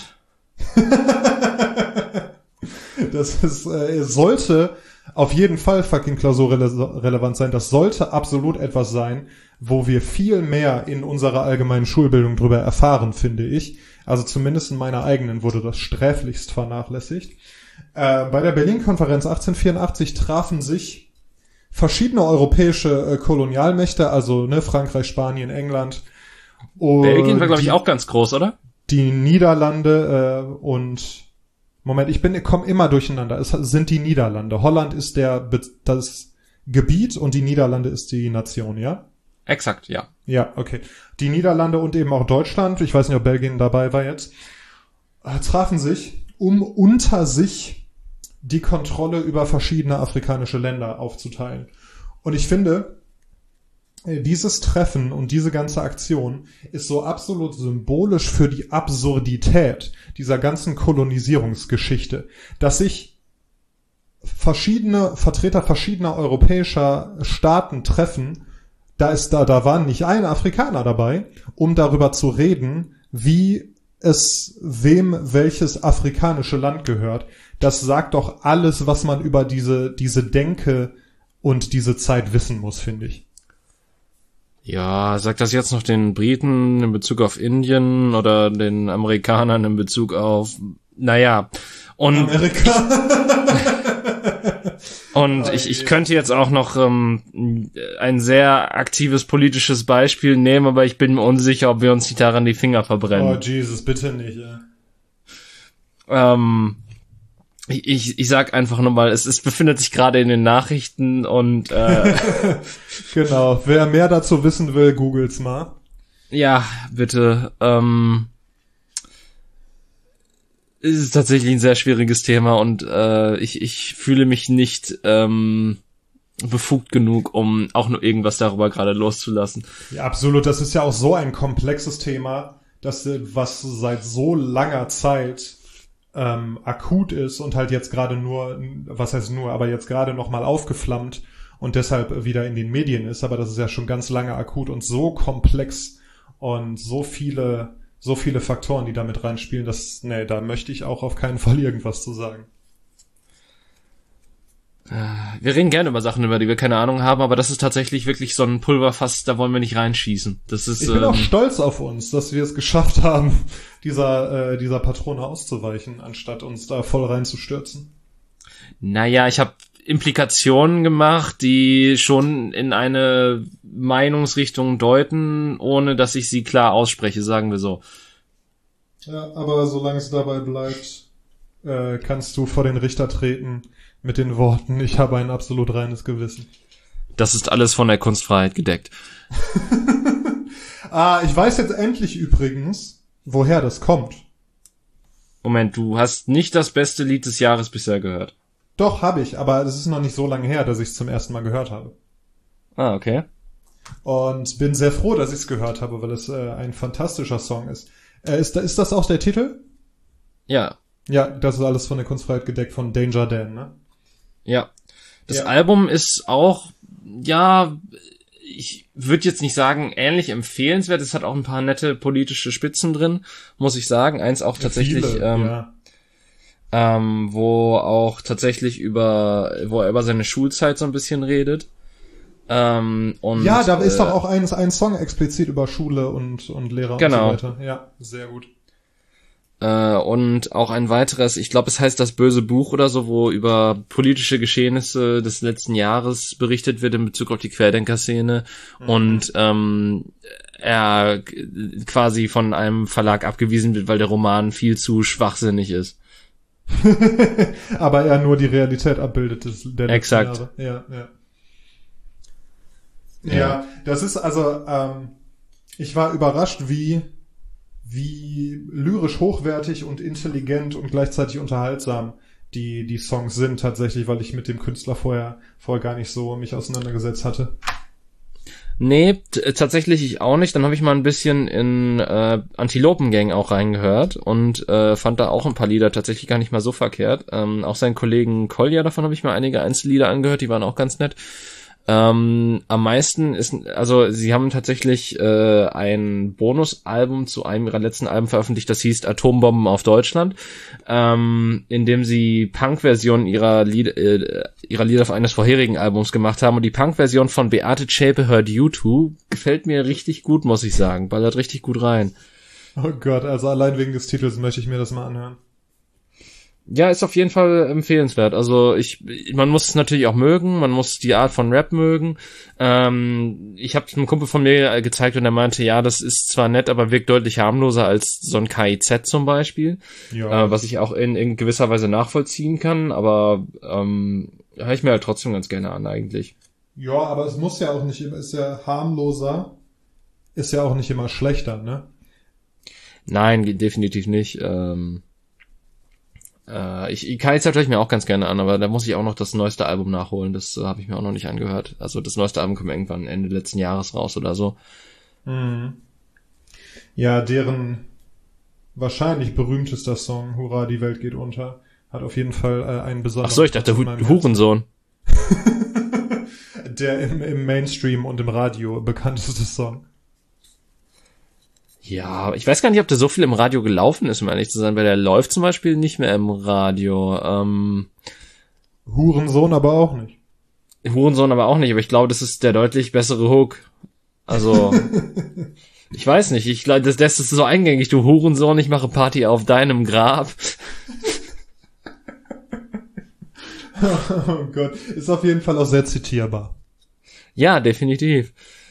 Das ist, äh, sollte auf jeden Fall fucking klausurrelevant sein. Das sollte absolut etwas sein, wo wir viel mehr in unserer allgemeinen Schulbildung drüber erfahren, finde ich. Also zumindest in meiner eigenen wurde das sträflichst vernachlässigt. Äh, bei der Berlin-Konferenz achtzehnhundertvierundachtzig trafen sich verschiedene europäische äh, Kolonialmächte, also ne, Frankreich, Spanien, England. Und Belgien war, glaube ich, auch ganz groß, oder? Die Niederlande äh, und Moment, ich bin, komme immer durcheinander. Es sind die Niederlande. Holland ist der das Gebiet und die Niederlande ist die Nation, ja? Exakt, ja. Ja, okay. Die Niederlande und eben auch Deutschland, ich weiß nicht, ob Belgien dabei war jetzt, äh, trafen sich, um unter sich die Kontrolle über verschiedene afrikanische Länder aufzuteilen. Und ich finde, dieses Treffen und diese ganze Aktion ist so absolut symbolisch für die Absurdität dieser ganzen Kolonisierungsgeschichte, dass sich verschiedene Vertreter verschiedener europäischer Staaten treffen, da ist da, da waren nicht ein Afrikaner dabei, um darüber zu reden, wie es wem welches afrikanische Land gehört. Das sagt doch alles, was man über diese, diese Denke und diese Zeit wissen muss, finde ich. Ja, sagt das jetzt noch den Briten in Bezug auf Indien oder den Amerikanern in Bezug auf, naja, und Amerika. und ich, ich könnte jetzt auch noch ähm, ein sehr aktives politisches Beispiel nehmen, aber ich bin mir unsicher, ob wir uns nicht daran die Finger verbrennen. Oh Jesus, bitte nicht, ja. Ähm, Ich, ich, ich sag einfach nur mal, es, es befindet sich gerade in den Nachrichten und äh, genau, wer mehr dazu wissen will, googles mal. Ja, bitte. Ähm, es ist tatsächlich ein sehr schwieriges Thema und äh, ich, ich fühle mich nicht ähm, befugt genug, um auch nur irgendwas darüber gerade loszulassen. Ja, absolut. Das ist ja auch so ein komplexes Thema, dass was seit so langer Zeit Ähm, akut ist und halt jetzt gerade nur, was heißt nur, aber jetzt gerade nochmal aufgeflammt und deshalb wieder in den Medien ist, aber das ist ja schon ganz lange akut und so komplex und so viele, so viele Faktoren, die da mit reinspielen, dass, nee, da möchte ich auch auf keinen Fall irgendwas zu sagen. Wir reden gerne über Sachen, über die wir keine Ahnung haben, aber das ist tatsächlich wirklich so ein Pulverfass, da wollen wir nicht reinschießen. Das ist, ich bin ähm, auch stolz auf uns, dass wir es geschafft haben, dieser äh, dieser Patrone auszuweichen, anstatt uns da voll reinzustürzen. Naja, ich habe Implikationen gemacht, die schon in eine Meinungsrichtung deuten, ohne dass ich sie klar ausspreche, sagen wir so. Ja, aber solange es dabei bleibt, äh, kannst du vor den Richter treten mit den Worten, ich habe ein absolut reines Gewissen. Das ist alles von der Kunstfreiheit gedeckt. Ah, ich weiß jetzt endlich übrigens, woher das kommt. Moment, du hast nicht das beste Lied des Jahres bisher gehört. Doch, habe ich, aber es ist noch nicht so lange her, dass ich es zum ersten Mal gehört habe. Ah, okay. Und bin sehr froh, dass ich es gehört habe, weil es äh, ein fantastischer Song ist. Äh, ist. Ist das auch der Titel? Ja. Ja, das ist alles von der Kunstfreiheit gedeckt, von Danger Dan, ne? Ja. Das ja. Album ist auch, ja, ich würde jetzt nicht sagen ähnlich empfehlenswert. Es hat auch ein paar nette politische Spitzen drin, muss ich sagen. Eins auch tatsächlich, Viele, ähm, ja. ähm, wo auch tatsächlich über, wo er über seine Schulzeit so ein bisschen redet. Ähm, und, ja, da ist äh, doch auch ein, ein Song explizit über Schule und, und Lehrer genau. und so weiter. Ja, sehr gut. Äh, und auch ein weiteres, ich glaube, es heißt Das böse Buch oder so, wo über politische Geschehnisse des letzten Jahres berichtet wird in Bezug auf die Querdenker-Szene mhm. und ähm, er quasi von einem Verlag abgewiesen wird, weil der Roman viel zu schwachsinnig ist. Aber er nur die Realität abbildet des, der letzten Exakt. Jahre. Ja, ja. Ja. Ja, das ist also, ähm, ich war überrascht, wie, wie lyrisch hochwertig und intelligent und gleichzeitig unterhaltsam die, die Songs sind tatsächlich, weil ich mit dem Künstler vorher, vorher gar nicht so mich auseinandergesetzt hatte. Nee, t- tatsächlich ich auch nicht. Dann habe ich mal ein bisschen in äh, Antilopengang auch reingehört und äh, fand da auch ein paar Lieder tatsächlich gar nicht mal so verkehrt. Ähm, auch seinen Kollegen Kolja, davon habe ich mal einige Einzellieder angehört, die waren auch ganz nett. Ähm, am meisten ist, also sie haben tatsächlich äh, ein Bonusalbum zu einem ihrer letzten Alben veröffentlicht, das hieß Atombomben auf Deutschland, ähm, in dem sie Punk-Versionen ihrer Lieder, äh, ihrer Lieder eines vorherigen Albums gemacht haben. Und die Punk-Version von Beate Zschäpe hört U zwei gefällt mir richtig gut, muss ich sagen. Ballert richtig gut rein. Oh Gott, also allein wegen des Titels möchte ich mir das mal anhören. Ja, ist auf jeden Fall empfehlenswert. Also ich, man muss es natürlich auch mögen, man muss die Art von Rap mögen. Ähm, ich habe es einem Kumpel von mir gezeigt und er meinte, ja, das ist zwar nett, aber wirkt deutlich harmloser als so ein K I Z zum Beispiel, Ja. äh, was ich auch in, in gewisser Weise nachvollziehen kann, aber ähm, höre ich mir halt trotzdem ganz gerne an eigentlich. Ja, aber es muss ja auch nicht immer, ist ja harmloser, ist ja auch nicht immer schlechter, ne? Nein, definitiv nicht. Ähm, Äh, ich, K I Z höre ich mir auch ganz gerne an, aber da muss ich auch noch das neueste Album nachholen. Das äh, habe ich mir auch noch nicht angehört. Also das neueste Album kommt irgendwann Ende letzten Jahres raus oder so. Mhm. Ja, deren wahrscheinlich berühmtester Song, Hurra, die Welt geht unter, hat auf jeden Fall äh, einen besonderen... Ach so, ich dachte Platz in meinem Hu- Hurensohn. Herzen. Der im, im Mainstream und im Radio bekannteste Song. Ja, ich weiß gar nicht, ob der so viel im Radio gelaufen ist, um ehrlich zu sein, weil der läuft zum Beispiel nicht mehr im Radio. Ähm, Hurensohn aber auch nicht. Hurensohn aber auch nicht, aber ich glaube, das ist der deutlich bessere Hook. Also, ich weiß nicht, ich glaube, das, das ist so eingängig, du Hurensohn, ich mache Party auf deinem Grab. Oh Gott, ist auf jeden Fall auch sehr zitierbar. Ja, definitiv.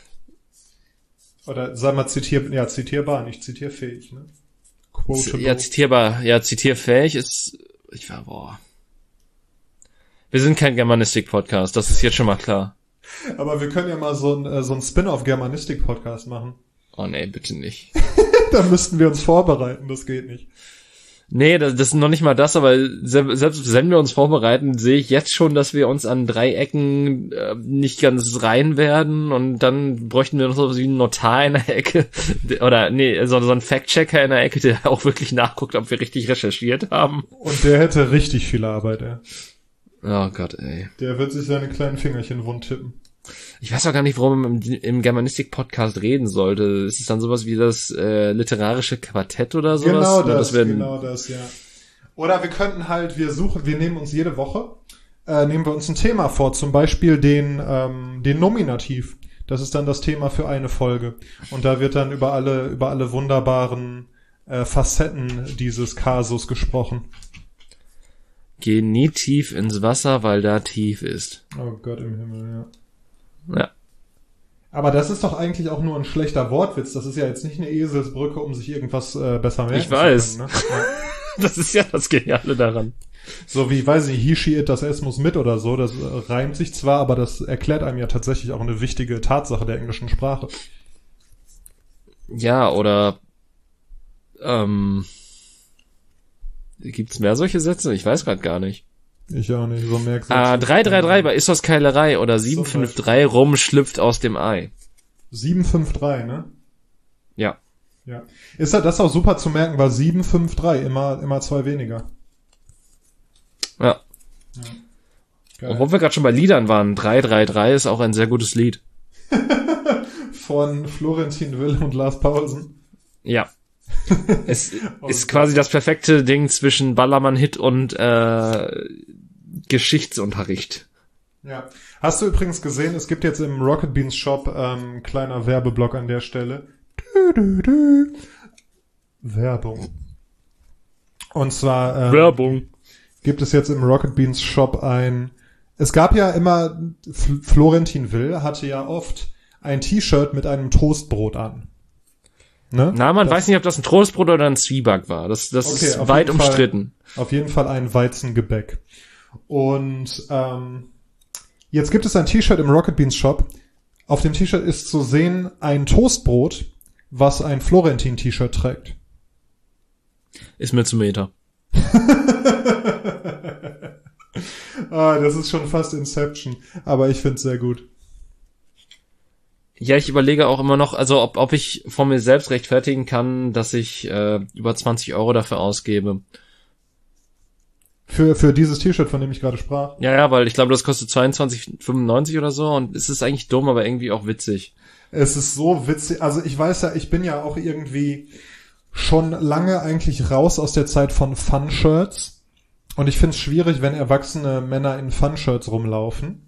Oder sag mal zitier, ja, zitierbar, nicht zitierfähig, ne? Quotable. Ja, zitierbar, ja, zitierfähig ist, ich war, boah. Wir sind kein Germanistik-Podcast, das ist jetzt schon mal klar. Aber wir können ja mal so ein, äh, so ein Spin-off-Germanistik-Podcast machen. Oh nee, bitte nicht. Da müssten wir uns vorbereiten, das geht nicht. Nee, das, das ist noch nicht mal das, aber se- selbst wenn wir uns vorbereiten, sehe ich jetzt schon, dass wir uns an drei Ecken äh, nicht ganz rein werden und dann bräuchten wir noch so wie einen Notar in der Ecke oder nee, so, so einen Fact-Checker in der Ecke, der auch wirklich nachguckt, ob wir richtig recherchiert haben. Und der hätte richtig viel Arbeit, ey. Oh Gott, ey. Der wird sich seine kleinen Fingerchen wund tippen. Ich weiß auch gar nicht, worum man im, im Germanistik-Podcast reden sollte. Ist es dann sowas wie das äh, literarische Quartett oder sowas? Genau Nur, das, wir, genau das, ja. Oder wir könnten halt, wir suchen, wir nehmen uns jede Woche, äh, nehmen wir uns ein Thema vor, zum Beispiel den, ähm, den Nominativ. Das ist dann das Thema für eine Folge. Und da wird dann über alle, über alle wunderbaren äh, Facetten dieses Kasus gesprochen. Geh nie tief ins Wasser, weil da tief ist. Oh Gott im Himmel, ja. Ja. Aber das ist doch eigentlich auch nur ein schlechter Wortwitz. Das ist ja jetzt nicht eine Eselsbrücke, um sich irgendwas äh, besser merken Ich weiß. zu können. Ne? Ja. Das ist ja das Geniale daran. So wie, weiß ich, he, she, it, das S muss mit oder so. Das äh, reimt sich zwar, aber das erklärt einem ja tatsächlich auch eine wichtige Tatsache der englischen Sprache. Ja, oder ähm, gibt's mehr solche Sätze? Ich weiß gerade gar nicht. Ich auch nicht, so merkst du. Ah, drei drei drei bei Issos Keilerei oder sieben fünf drei rum schlüpft aus dem Ei. sieben fünf drei, ne? Ja. Ja. Ist ja das auch super zu merken, weil sieben fünf drei immer, immer zwei weniger. Ja. Ja. Geil. Obwohl wir gerade schon bei Liedern waren, drei drei drei ist auch ein sehr gutes Lied. Von Florentin Will und Lars Paulsen. Ja. Es ist quasi das perfekte Ding zwischen Ballermann-Hit und äh, Geschichtsunterricht. Ja. Hast du übrigens gesehen, es gibt jetzt im Rocket Beans Shop ähm, kleiner Werbeblock an der Stelle. Du, du, du. Werbung. Und zwar ähm, Werbung. gibt es jetzt im Rocket Beans Shop ein... Es gab ja immer... F- Florentin Will hatte ja oft ein T-Shirt mit einem Toastbrot an. Ne? Na, man das, weiß nicht, ob das ein Trostbrot oder ein Zwieback war. Das, das okay, ist weit umstritten. Fall, auf jeden Fall ein Weizengebäck. Und ähm, jetzt gibt es ein T-Shirt im Rocket Beans Shop. Auf dem T-Shirt ist zu sehen ein Toastbrot, was ein Florentin-T-Shirt trägt. Ist mir zu Meter. Ah, das ist schon fast Inception, aber ich find's sehr gut. Ja, ich überlege auch immer noch, also ob, ob ich von mir selbst rechtfertigen kann, dass ich äh, über zwanzig Euro dafür ausgebe. Für für dieses T-Shirt, von dem ich gerade sprach. Ja, ja, weil ich glaube, das kostet zweiundzwanzig fünfundneunzig oder so und es ist eigentlich dumm, aber irgendwie auch witzig. Es ist so witzig, also ich weiß ja, ich bin ja auch irgendwie schon lange eigentlich raus aus der Zeit von Fun-Shirts und ich finde es schwierig, wenn erwachsene Männer in Fun-Shirts rumlaufen.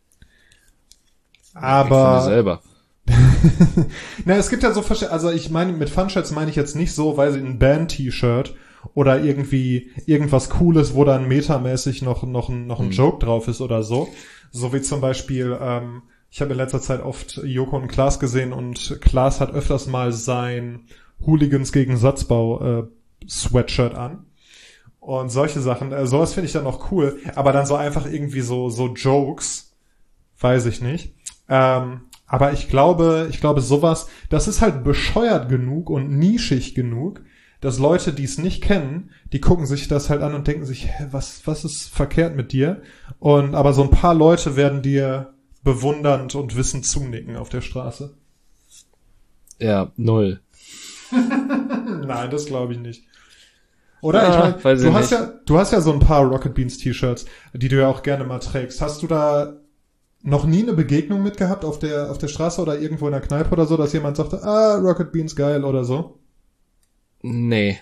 Aber... Ich finde selber. Na, es gibt ja so verschiedene, also ich meine, mit Fun-Shirts meine ich jetzt nicht so, weil sie ein Band-T-Shirt oder irgendwie irgendwas Cooles, wo dann metamäßig noch noch ein, noch ein mhm. Joke drauf ist oder so. So wie zum Beispiel, ähm, ich habe in letzter Zeit oft Joko und Klaas gesehen und Klaas hat öfters mal sein Hooligans gegen Satzbau äh, Sweatshirt an. Und solche Sachen, äh, sowas finde ich dann auch cool, aber dann so einfach irgendwie so so Jokes, weiß ich nicht. Ähm, aber ich glaube, ich glaube sowas, das ist halt bescheuert genug und nischig genug, dass Leute, die es nicht kennen, die gucken sich das halt an und denken sich, hä, was was ist verkehrt mit dir? Und aber so ein paar Leute werden dir bewundernd und wissend zunicken auf der Straße. Ja, null. Nein, das glaube ich nicht. Oder? Ah, ich meine, du hast nicht. ja, du hast ja so ein paar Rocket Beans T-Shirts, die du ja auch gerne mal trägst. Hast du da noch nie eine Begegnung mit gehabt auf der, auf der Straße oder irgendwo in der Kneipe oder so, dass jemand sagte, ah, Rocket Beans geil oder so? Nee.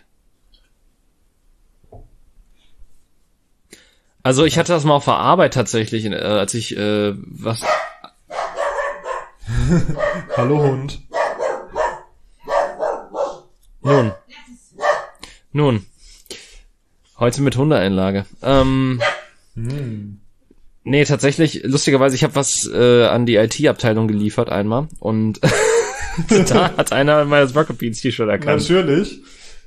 Also ich hatte das mal auf der Arbeit tatsächlich, äh, als ich, äh, was... Hallo Hund. Nun. Nun. Heute mit Hundeeinlage. Ähm... Hm. Nee, tatsächlich, lustigerweise, ich habe was äh, an die I T-Abteilung geliefert einmal und da hat einer mal das Rocket Beans T-Shirt erkannt. Natürlich.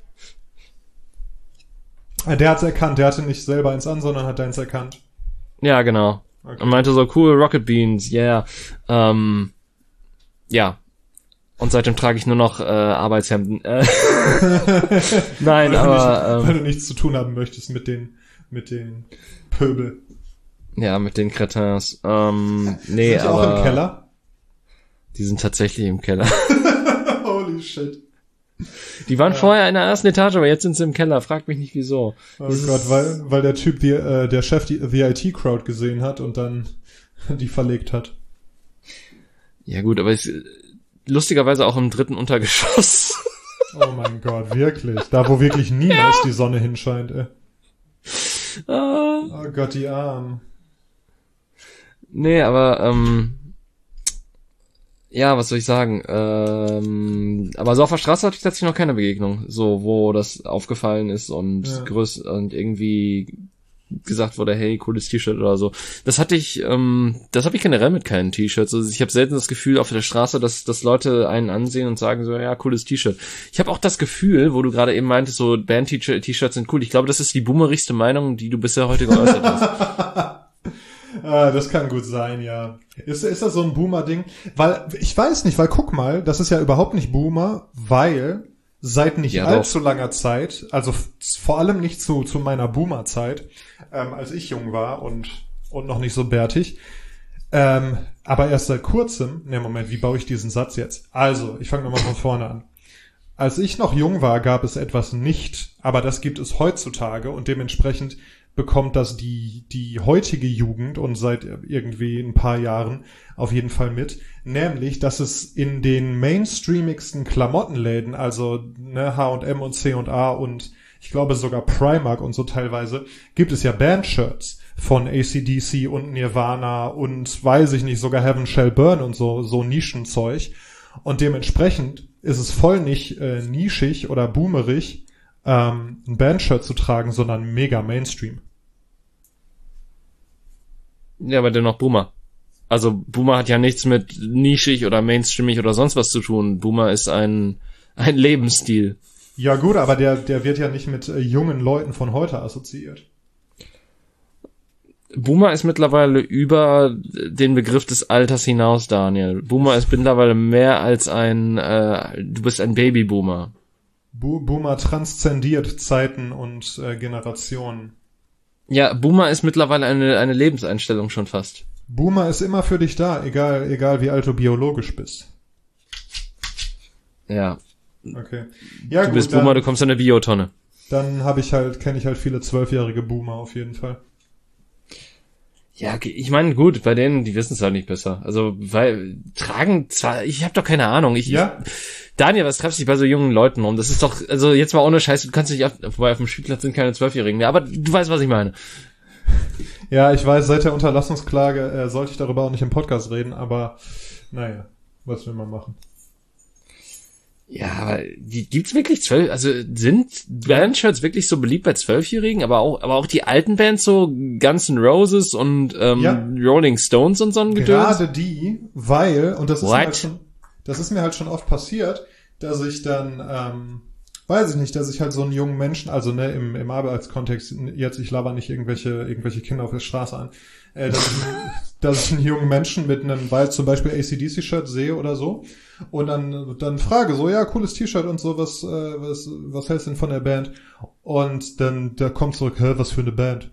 Der hat's erkannt, der hatte nicht selber eins an, sondern hat deins erkannt. Ja, genau. Okay. Und meinte so, cool, Rocket Beans, yeah. Ähm, ja. Und seitdem trage ich nur noch äh, Arbeitshemden. Äh, Nein, weil aber... Du nicht, ähm, weil du nichts zu tun haben möchtest mit den, mit den Pöbel. Ja, mit den Cretins. Ähm, nee, sind die aber... auch im Keller? Die sind tatsächlich im Keller. Holy shit. Die waren ja. vorher in der ersten Etage, aber jetzt sind sie im Keller. Frag mich nicht, wieso. Oh das Gott, weil, weil der Typ, die, äh, der Chef, die The I T-Crowd gesehen hat und dann die verlegt hat. Ja gut, aber es, lustigerweise auch im dritten Untergeschoss. Oh mein Gott, wirklich. Da, wo wirklich niemals ja. die Sonne hinscheint, ey. Ah. Oh Gott, die Armen. Nee, aber, ähm, ja, was soll ich sagen? Ähm, aber so auf der Straße hatte ich tatsächlich noch keine Begegnung, so, wo das aufgefallen ist und ja. größ und irgendwie gesagt wurde, hey, cooles T-Shirt oder so. Das hatte ich, ähm, das habe ich generell mit keinen T-Shirts. Also ich habe selten das Gefühl auf der Straße, dass, dass Leute einen ansehen und sagen so, ja, cooles T-Shirt. Ich habe auch das Gefühl, wo du gerade eben meintest, so Band-T-Shirts sind cool. Ich glaube, das ist die boomerigste Meinung, die du bisher heute geäußert hast. Ah, das kann gut sein, ja. Ist, ist das so ein Boomer-Ding? Weil, ich weiß nicht, weil guck mal, das ist ja überhaupt nicht Boomer, weil seit nicht ja, allzu doch. langer Zeit, also f- vor allem nicht zu, zu meiner Boomer-Zeit, ähm, als ich jung war und, und noch nicht so bärtig, ähm, aber erst seit kurzem, ne Moment, wie baue ich diesen Satz jetzt? Also, ich fange nochmal von vorne an. Als ich noch jung war, gab es etwas nicht, aber das gibt es heutzutage und dementsprechend bekommt das die die heutige Jugend und seit irgendwie ein paar Jahren auf jeden Fall mit, nämlich, dass es in den mainstreamigsten Klamottenläden, also ne, H und M und C und A und ich glaube sogar Primark und so teilweise, gibt es ja Bandshirts von A C D C und Nirvana und weiß ich nicht, sogar Heaven Shall Burn und so so Nischenzeug und dementsprechend ist es voll nicht äh, nischig oder boomerig, ähm, ein Bandshirt zu tragen, sondern mega Mainstream. Ja, aber dennoch Boomer. Also Boomer hat ja nichts mit nischig oder mainstreamig oder sonst was zu tun. Boomer ist ein Ein Lebensstil. Ja gut, aber der, der wird ja nicht mit äh, jungen Leuten von heute assoziiert. Boomer ist mittlerweile über den Begriff des Alters hinaus, Daniel. Boomer ist mittlerweile mehr als ein, äh, du bist ein Babyboomer. Bo- Boomer transzendiert Zeiten und äh, Generationen. Ja, Boomer ist mittlerweile eine, eine Lebenseinstellung schon fast. Boomer ist immer für dich da, egal, egal wie alt du biologisch bist. Ja. Okay. Ja, du gut, bist Boomer, dann, du kommst in eine Biotonne. Dann habe ich halt, kenne ich halt viele zwölfjährige Boomer auf jeden Fall. Ja, ich meine, gut, bei denen, die wissen es halt nicht besser. Also, weil, tragen zwar, ich habe doch keine Ahnung. Ich, ja? ich, Daniel, was treibst du dich bei so jungen Leuten um? Das ist doch, also jetzt mal ohne Scheiß, du kannst nicht, auf, wobei auf dem Spielplatz sind keine Zwölfjährigen mehr, aber du weißt, was ich meine. Ja, ich weiß, seit der Unterlassungsklage äh, sollte ich darüber auch nicht im Podcast reden, aber naja, was will man machen? Ja, aber die, gibt's wirklich zwölf, also sind Bandshirts wirklich so beliebt bei Zwölfjährigen, aber auch, aber auch die alten Bands, so Guns N' Roses und ähm, ja. Rolling Stones und so ein Gedöns? Gerade die, weil, und das ist, What? mir halt schon, das ist mir halt schon oft passiert, dass ich dann, ähm, weiß ich nicht, dass ich halt so einen jungen Menschen, also ne, im, im Arbeitskontext, jetzt, ich laber nicht irgendwelche, irgendwelche Kinder auf der Straße an, äh, dass, ich, dass ich einen jungen Menschen mit einem, weil zum Beispiel A C D C-Shirt sehe oder so, und dann, dann frage so, ja, cooles T-Shirt und so, was, äh, was, was hältst du denn von der Band? Und dann, da kommt zurück, hä, was für eine Band?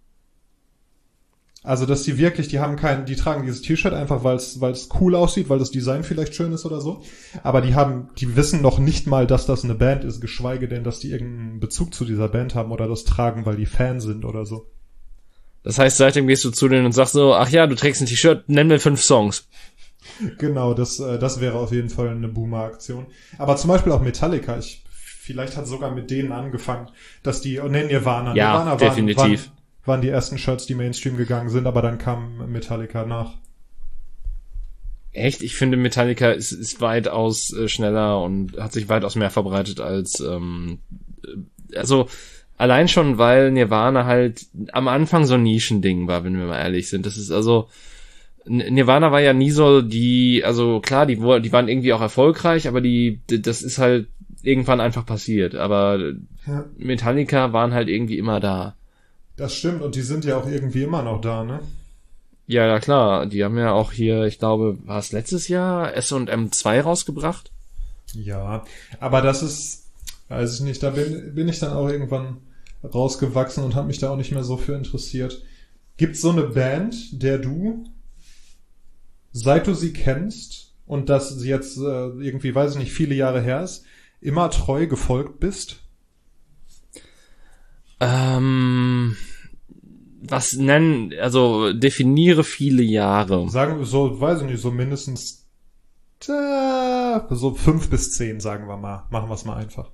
Also, dass die wirklich, die haben keinen, die tragen dieses T-Shirt einfach, weil es, weil es cool aussieht, weil das Design vielleicht schön ist oder so. Aber die haben, die wissen noch nicht mal, dass das eine Band ist, geschweige denn, dass die irgendeinen Bezug zu dieser Band haben oder das tragen, weil die Fan sind oder so. Das heißt, seitdem gehst du zu denen und sagst so, ach ja, du trägst ein T-Shirt, nenn mir fünf Songs. Genau, das, äh, das wäre auf jeden Fall eine Boomer-Aktion. Aber zum Beispiel auch Metallica, ich, vielleicht hat sogar mit denen angefangen, dass die, oh, nee, Nirvana. Ja, Nirvana definitiv. Waren, waren, waren die ersten Shirts, die Mainstream gegangen sind, aber dann kam Metallica nach. Echt? Ich finde, Metallica ist, ist weitaus äh, schneller und hat sich weitaus mehr verbreitet als, ähm, also, allein schon, weil Nirvana halt am Anfang so ein Nischending war, wenn wir mal ehrlich sind. Das ist also, Nirvana war ja nie so die, also klar, die, die waren irgendwie auch erfolgreich, aber die, das ist halt irgendwann einfach passiert. Aber ja. Metallica waren halt irgendwie immer da. Das stimmt, und die sind ja auch irgendwie immer noch da, ne? Ja, ja klar, die haben ja auch hier, ich glaube, war es letztes Jahr S und M zwei rausgebracht? Ja, aber das ist, weiß ich nicht, da bin, bin ich dann auch irgendwann rausgewachsen und habe mich da auch nicht mehr so für interessiert. Gibt's so eine Band, der du, seit du sie kennst und das sie jetzt äh, irgendwie, weiß ich nicht, viele Jahre her ist, immer treu gefolgt bist? Ähm, was nennen, also definiere viele Jahre. Sagen wir so, weiß ich nicht, so mindestens äh, so fünf bis zehn, sagen wir mal. Machen wir es mal einfach.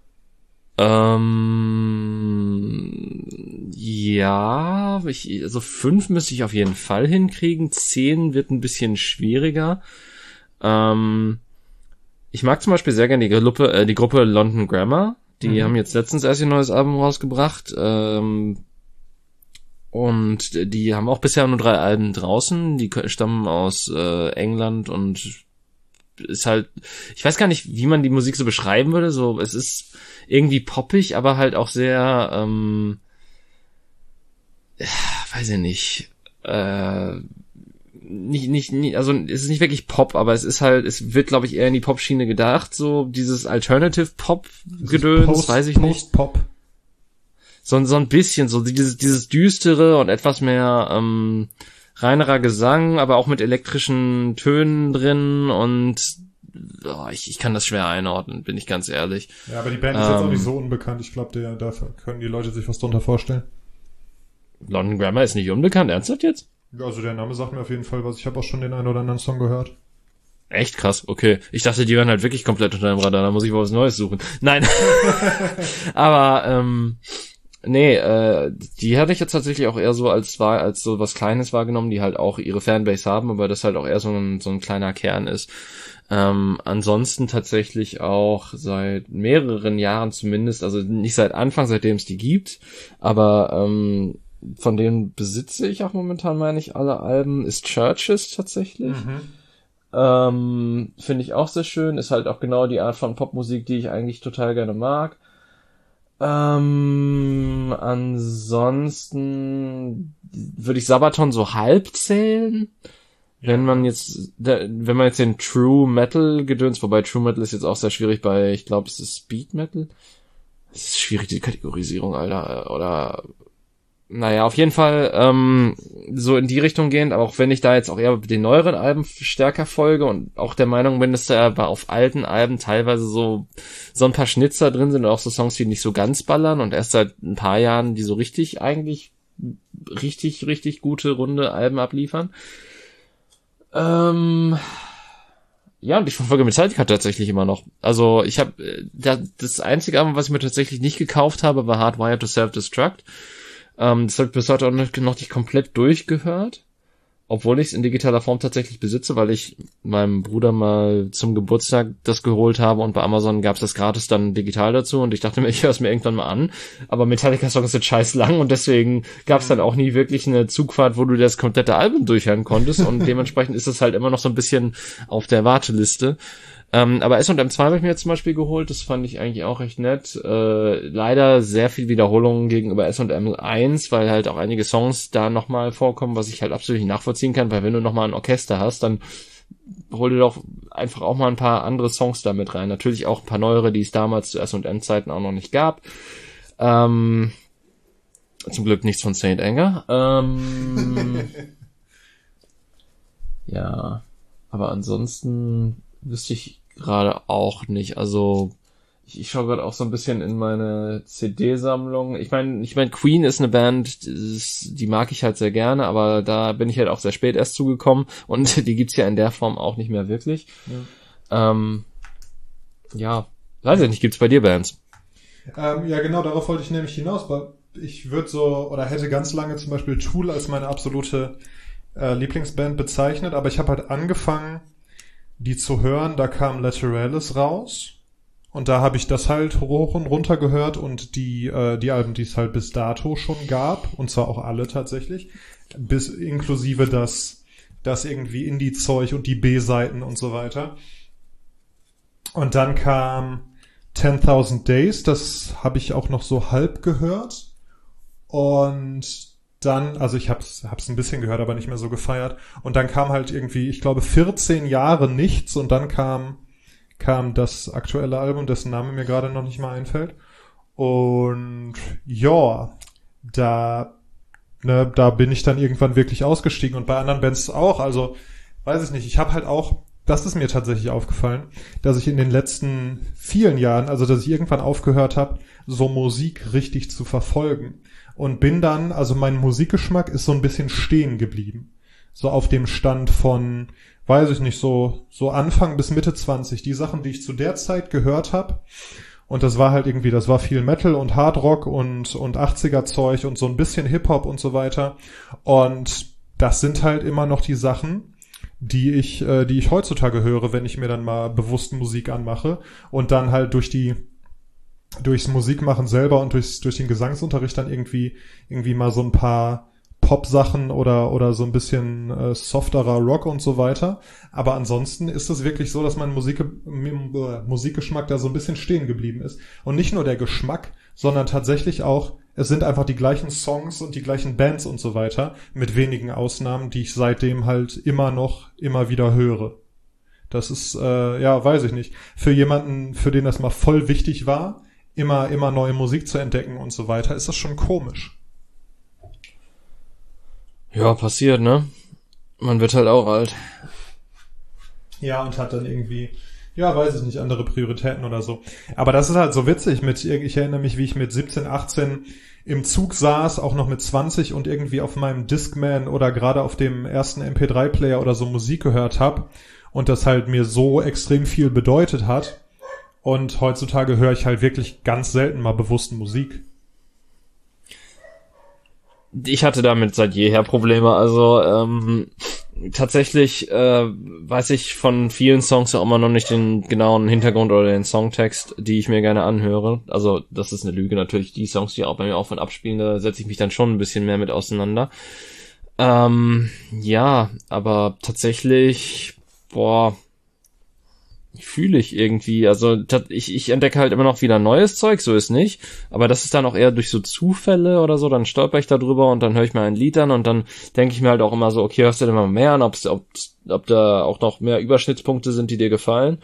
Ähm, ja, ich, also fünf müsste ich auf jeden Fall hinkriegen. Zehn wird ein bisschen schwieriger. Ähm, ich mag zum Beispiel sehr gerne die Gruppe, äh, die Gruppe London Grammar. Die mhm. haben jetzt letztens erst ihr neues Album rausgebracht. Ähm, und die haben auch bisher nur drei Alben draußen. Die stammen aus äh, England und ist halt, ich weiß gar nicht, wie man die Musik so beschreiben würde. So, es ist irgendwie poppig, aber halt auch sehr, ähm, ja, weiß ich nicht, äh, nicht, nicht, nicht, also es ist nicht wirklich Pop, aber es ist halt, es wird, glaube ich, eher in die Pop-Schiene gedacht, so dieses Alternative-Pop-Gedöns, weiß ich nicht. Post-Pop. So, so ein bisschen, so dieses, dieses düstere und etwas mehr, ähm, reinerer Gesang, aber auch mit elektrischen Tönen drin und oh, ich, ich kann das schwer einordnen, bin ich ganz ehrlich. Ja, aber die Band ist ähm, jetzt auch nicht so unbekannt. Ich glaube, da können die Leute sich was drunter vorstellen. London Grammar ist nicht unbekannt, ernsthaft jetzt? Also der Name sagt mir auf jeden Fall was. Ich habe auch schon den einen oder anderen Song gehört. Echt krass, okay. Ich dachte, die wären halt wirklich komplett unter dem Radar, da muss ich mal was Neues suchen. Nein. aber, ähm, nee, äh, die hatte ich jetzt tatsächlich auch eher so als war als so was Kleines wahrgenommen, die halt auch ihre Fanbase haben, aber das halt auch eher so ein so ein kleiner Kern ist. Ähm, ansonsten tatsächlich auch seit mehreren Jahren zumindest, also nicht seit Anfang, seitdem es die gibt, aber ähm, von denen besitze ich auch momentan, meine ich, alle Alben, ist Churches tatsächlich. Mhm. Ähm, finde ich auch sehr schön. Ist halt auch genau die Art von Popmusik, die ich eigentlich total gerne mag. Ähm, ansonsten würde ich Sabaton so halb zählen. Wenn man jetzt, wenn man jetzt den True Metal gedöns, wobei True Metal ist jetzt auch sehr schwierig bei, ich glaube, es ist Speed Metal. Es ist schwierig, die Kategorisierung, Alter, oder, naja, auf jeden Fall, ähm, so in die Richtung gehend, aber auch wenn ich da jetzt auch eher den neueren Alben stärker folge und auch der Meinung bin, dass da auf alten Alben teilweise so, so ein paar Schnitzer drin sind und auch so Songs, die nicht so ganz ballern und erst seit ein paar Jahren, die so richtig eigentlich, richtig, richtig gute, runde Alben abliefern. Ähm, ja, und ich verfolge Metallica tatsächlich immer noch. Also ich habe das einzige Album, was ich mir tatsächlich nicht gekauft habe, war Hardwired to Self-Destruct. Ähm, das habe ich bis heute auch noch nicht komplett durchgehört, obwohl ich es in digitaler Form tatsächlich besitze, weil ich meinem Bruder mal zum Geburtstag das geholt habe und bei Amazon gab es das gratis dann digital dazu und ich dachte mir, ich höre es mir irgendwann mal an, aber Metallica-Songs sind scheiß lang und deswegen gab es dann auch nie wirklich eine Zugfahrt, wo du das komplette Album durchhören konntest und dementsprechend ist es halt immer noch so ein bisschen auf der Warteliste. Ähm, aber S und M zwei habe ich mir jetzt zum Beispiel geholt, das fand ich eigentlich auch recht nett. Äh, leider sehr viel Wiederholungen gegenüber S und M eins, weil halt auch einige Songs da nochmal vorkommen, was ich halt absolut nicht nachvollziehen kann, weil wenn du nochmal ein Orchester hast, dann hol dir doch einfach auch mal ein paar andere Songs da mit rein. Natürlich auch ein paar neuere, die es damals zu S und M-Zeiten auch noch nicht gab. Ähm, zum Glück nichts von Saint Anger. Ähm, ja, aber ansonsten wüsste ich gerade auch nicht. Also ich, ich schaue gerade auch so ein bisschen in meine C D-Sammlung. Ich meine, ich meine, Queen ist eine Band, ist, die mag ich halt sehr gerne, aber da bin ich halt auch sehr spät erst zugekommen und die gibt's ja in der Form auch nicht mehr wirklich. Ja, ähm, ja weiß ich nicht, gibt's bei dir Bands? Ähm, ja, genau, darauf wollte ich nämlich hinaus, weil ich würde so, oder hätte ganz lange zum Beispiel Tool als meine absolute äh, Lieblingsband bezeichnet, aber ich habe halt angefangen, die zu hören, da kam Lateralis raus und da habe ich das halt hoch und runter gehört und die äh, die Alben, die es halt bis dato schon gab, und zwar auch alle tatsächlich, bis inklusive das das irgendwie Indie-Zeug und die B-Seiten und so weiter. Und dann kam ten thousand Days, das habe ich auch noch so halb gehört und dann, also ich hab's, hab's ein bisschen gehört, aber nicht mehr so gefeiert. Und dann kam halt irgendwie, ich glaube, vierzehn Jahre nichts und dann kam, kam das aktuelle Album, dessen Name mir gerade noch nicht mal einfällt. Und ja, da, ne, da bin ich dann irgendwann wirklich ausgestiegen und bei anderen Bands auch. Also, weiß ich nicht, ich habe halt auch, das ist mir tatsächlich aufgefallen, dass ich in den letzten vielen Jahren, also dass ich irgendwann aufgehört habe, so Musik richtig zu verfolgen. Und bin dann, also mein Musikgeschmack ist so ein bisschen stehen geblieben. So auf dem Stand von, weiß ich nicht, so so Anfang bis Mitte zwanzig. Die Sachen, die ich zu der Zeit gehört habe. Und das war halt irgendwie, das war viel Metal und Hardrock und und achtziger-Zeug und so ein bisschen Hip-Hop und so weiter. Und das sind halt immer noch die Sachen, die ich äh, die ich heutzutage höre, wenn ich mir dann mal bewusst Musik anmache. Und dann halt durch die durchs Musikmachen selber und durchs, durch den Gesangsunterricht dann irgendwie, irgendwie mal so ein paar Pop-Sachen oder, oder so ein bisschen äh, softerer Rock und so weiter. Aber ansonsten ist es wirklich so, dass mein Musik, äh, Musikgeschmack da so ein bisschen stehen geblieben ist. Und nicht nur der Geschmack, sondern tatsächlich auch, es sind einfach die gleichen Songs und die gleichen Bands und so weiter, mit wenigen Ausnahmen, die ich seitdem halt immer noch, immer wieder höre. Das ist, äh, ja, weiß ich nicht. Für jemanden, für den das mal voll wichtig war, immer, immer neue Musik zu entdecken und so weiter, ist das schon komisch. Ja, passiert, ne? Man wird halt auch alt. Ja, und hat dann irgendwie, ja, weiß ich nicht, andere Prioritäten oder so. Aber das ist halt so witzig mit, ich erinnere mich, wie ich mit siebzehn, achtzehn im Zug saß, auch noch mit zwanzig und irgendwie auf meinem Discman oder gerade auf dem ersten M P drei Player oder so Musik gehört habe und das halt mir so extrem viel bedeutet hat. Und heutzutage höre ich halt wirklich ganz selten mal bewusst Musik. Ich hatte damit seit jeher Probleme. Also ähm, tatsächlich äh, weiß ich von vielen Songs auch immer noch nicht den genauen Hintergrund oder den Songtext, die ich mir gerne anhöre. Also das ist eine Lüge natürlich. Die Songs, die auch bei mir auf und abspielen, da setze ich mich dann schon ein bisschen mehr mit auseinander. Ähm, ja, aber tatsächlich boah, fühle ich irgendwie. Also ich, ich entdecke halt immer noch wieder neues Zeug, so ist nicht. Aber das ist dann auch eher durch so Zufälle oder so, dann stolper ich da drüber und dann höre ich mir ein Lied an und dann denke ich mir halt auch immer so, okay, hörst du denn mal mehr an, ob's, ob, ob da auch noch mehr Überschnittspunkte sind, die dir gefallen.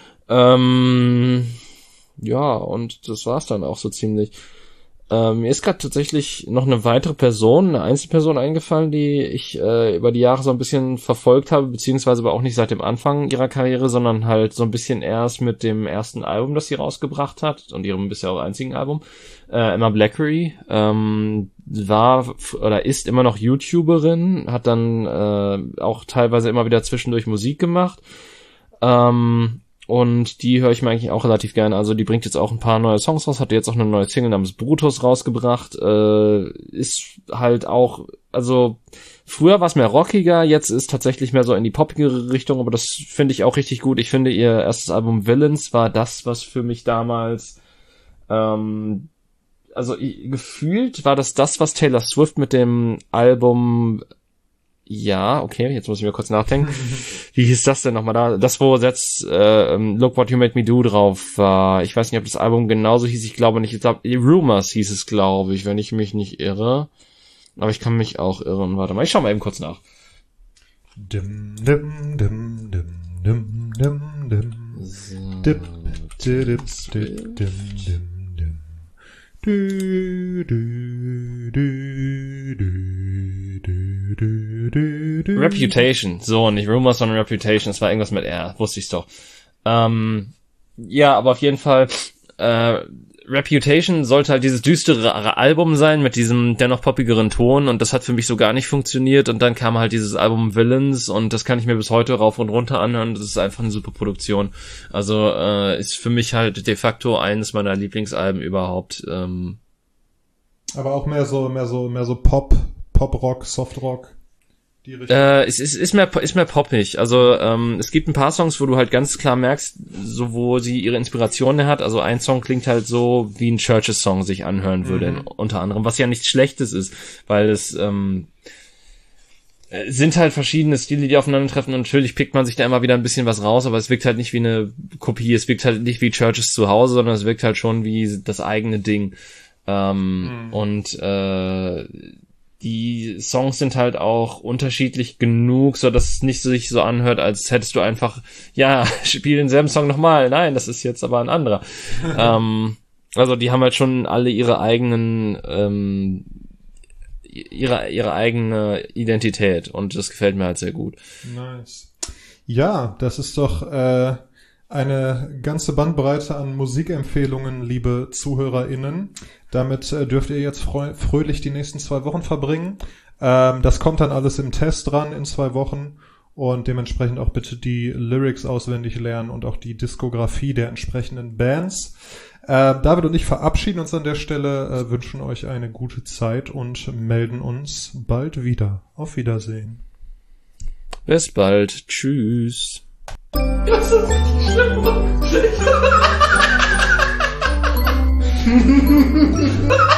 Ähm, ja, und das war's dann auch so ziemlich. Ähm, mir ist gerade tatsächlich noch eine weitere Person, eine Einzelperson eingefallen, die ich äh, über die Jahre so ein bisschen verfolgt habe, beziehungsweise aber auch nicht seit dem Anfang ihrer Karriere, sondern halt so ein bisschen erst mit dem ersten Album, das sie rausgebracht hat und ihrem bisher auch einzigen Album. Äh, Emma Blackery ähm, war oder ist immer noch YouTuberin, hat dann äh, auch teilweise immer wieder zwischendurch Musik gemacht. Ähm, Und die höre ich mir eigentlich auch relativ gerne. Also die bringt jetzt auch ein paar neue Songs raus, hat jetzt auch eine neue Single namens Brutus rausgebracht. Äh, ist halt auch, also früher war es mehr rockiger, jetzt ist tatsächlich mehr so in die poppigere Richtung, aber das finde ich auch richtig gut. Ich finde, ihr erstes Album Villains war das, was für mich damals, ähm, also ich, gefühlt war das das, was Taylor Swift mit dem Album... Ja, okay, jetzt muss ich mir kurz nachdenken. Wie hieß das denn nochmal da? Das, wo jetzt äh, Look What You Made Me Do drauf war. Ich weiß nicht, ob das Album genauso hieß. Ich glaube nicht. Ich glaube, Rumors hieß es, glaube ich, wenn ich mich nicht irre. Aber ich kann mich auch irren. Warte mal, ich schau mal eben kurz nach. Dim, dim, dim, dim, dim, dim, dim. Dip, dip, dip, dim, dim, dim. Du, du, du, du, du, du, du, du. Reputation, so, nicht Rumors, sondern Reputation, es war irgendwas mit R, wusste ich's doch. Ähm, ja, aber auf jeden Fall, äh, Reputation sollte halt dieses düstere Album sein mit diesem dennoch poppigeren Ton und das hat für mich so gar nicht funktioniert und dann kam halt dieses Album Villains und das kann ich mir bis heute rauf und runter anhören, das ist einfach eine super Produktion. Also äh, ist für mich halt de facto eines meiner Lieblingsalben überhaupt. Ähm. Aber auch mehr so, mehr so, mehr so Pop, Pop-Rock, Soft-Rock. Äh, es ist, ist mehr, ist mehr poppig. Also, ähm, es gibt ein paar Songs, wo du halt ganz klar merkst, so, wo sie ihre Inspiration hat. Also, ein Song klingt halt so, wie ein Churches-Song sich anhören würde, mhm. unter anderem. Was ja nichts Schlechtes ist, weil es, ähm, sind halt verschiedene Stile, die aufeinandertreffen und natürlich pickt man sich da immer wieder ein bisschen was raus, aber es wirkt halt nicht wie eine Kopie, es wirkt halt nicht wie Churches zu Hause, sondern es wirkt halt schon wie das eigene Ding. Ähm, mhm. und, äh, die Songs sind halt auch unterschiedlich genug, so dass es nicht so sich so anhört, als hättest du einfach, ja, spiel denselben Song nochmal. Nein, das ist jetzt aber ein anderer. ähm, also die haben halt schon alle ihre eigenen, ähm, ihre ihre eigene Identität und das gefällt mir halt sehr gut. Nice. Ja, das ist doch äh, eine ganze Bandbreite an Musikempfehlungen, liebe ZuhörerInnen. Damit äh, dürft ihr jetzt freu- fröhlich die nächsten zwei Wochen verbringen. Ähm, das kommt dann alles im Test dran in zwei Wochen und dementsprechend auch bitte die Lyrics auswendig lernen und auch die Diskografie der entsprechenden Bands. Äh, David und ich verabschieden uns an der Stelle, äh, wünschen euch eine gute Zeit und melden uns bald wieder. Auf Wiedersehen. Bis bald. Tschüss. Das ist richtig schlimm.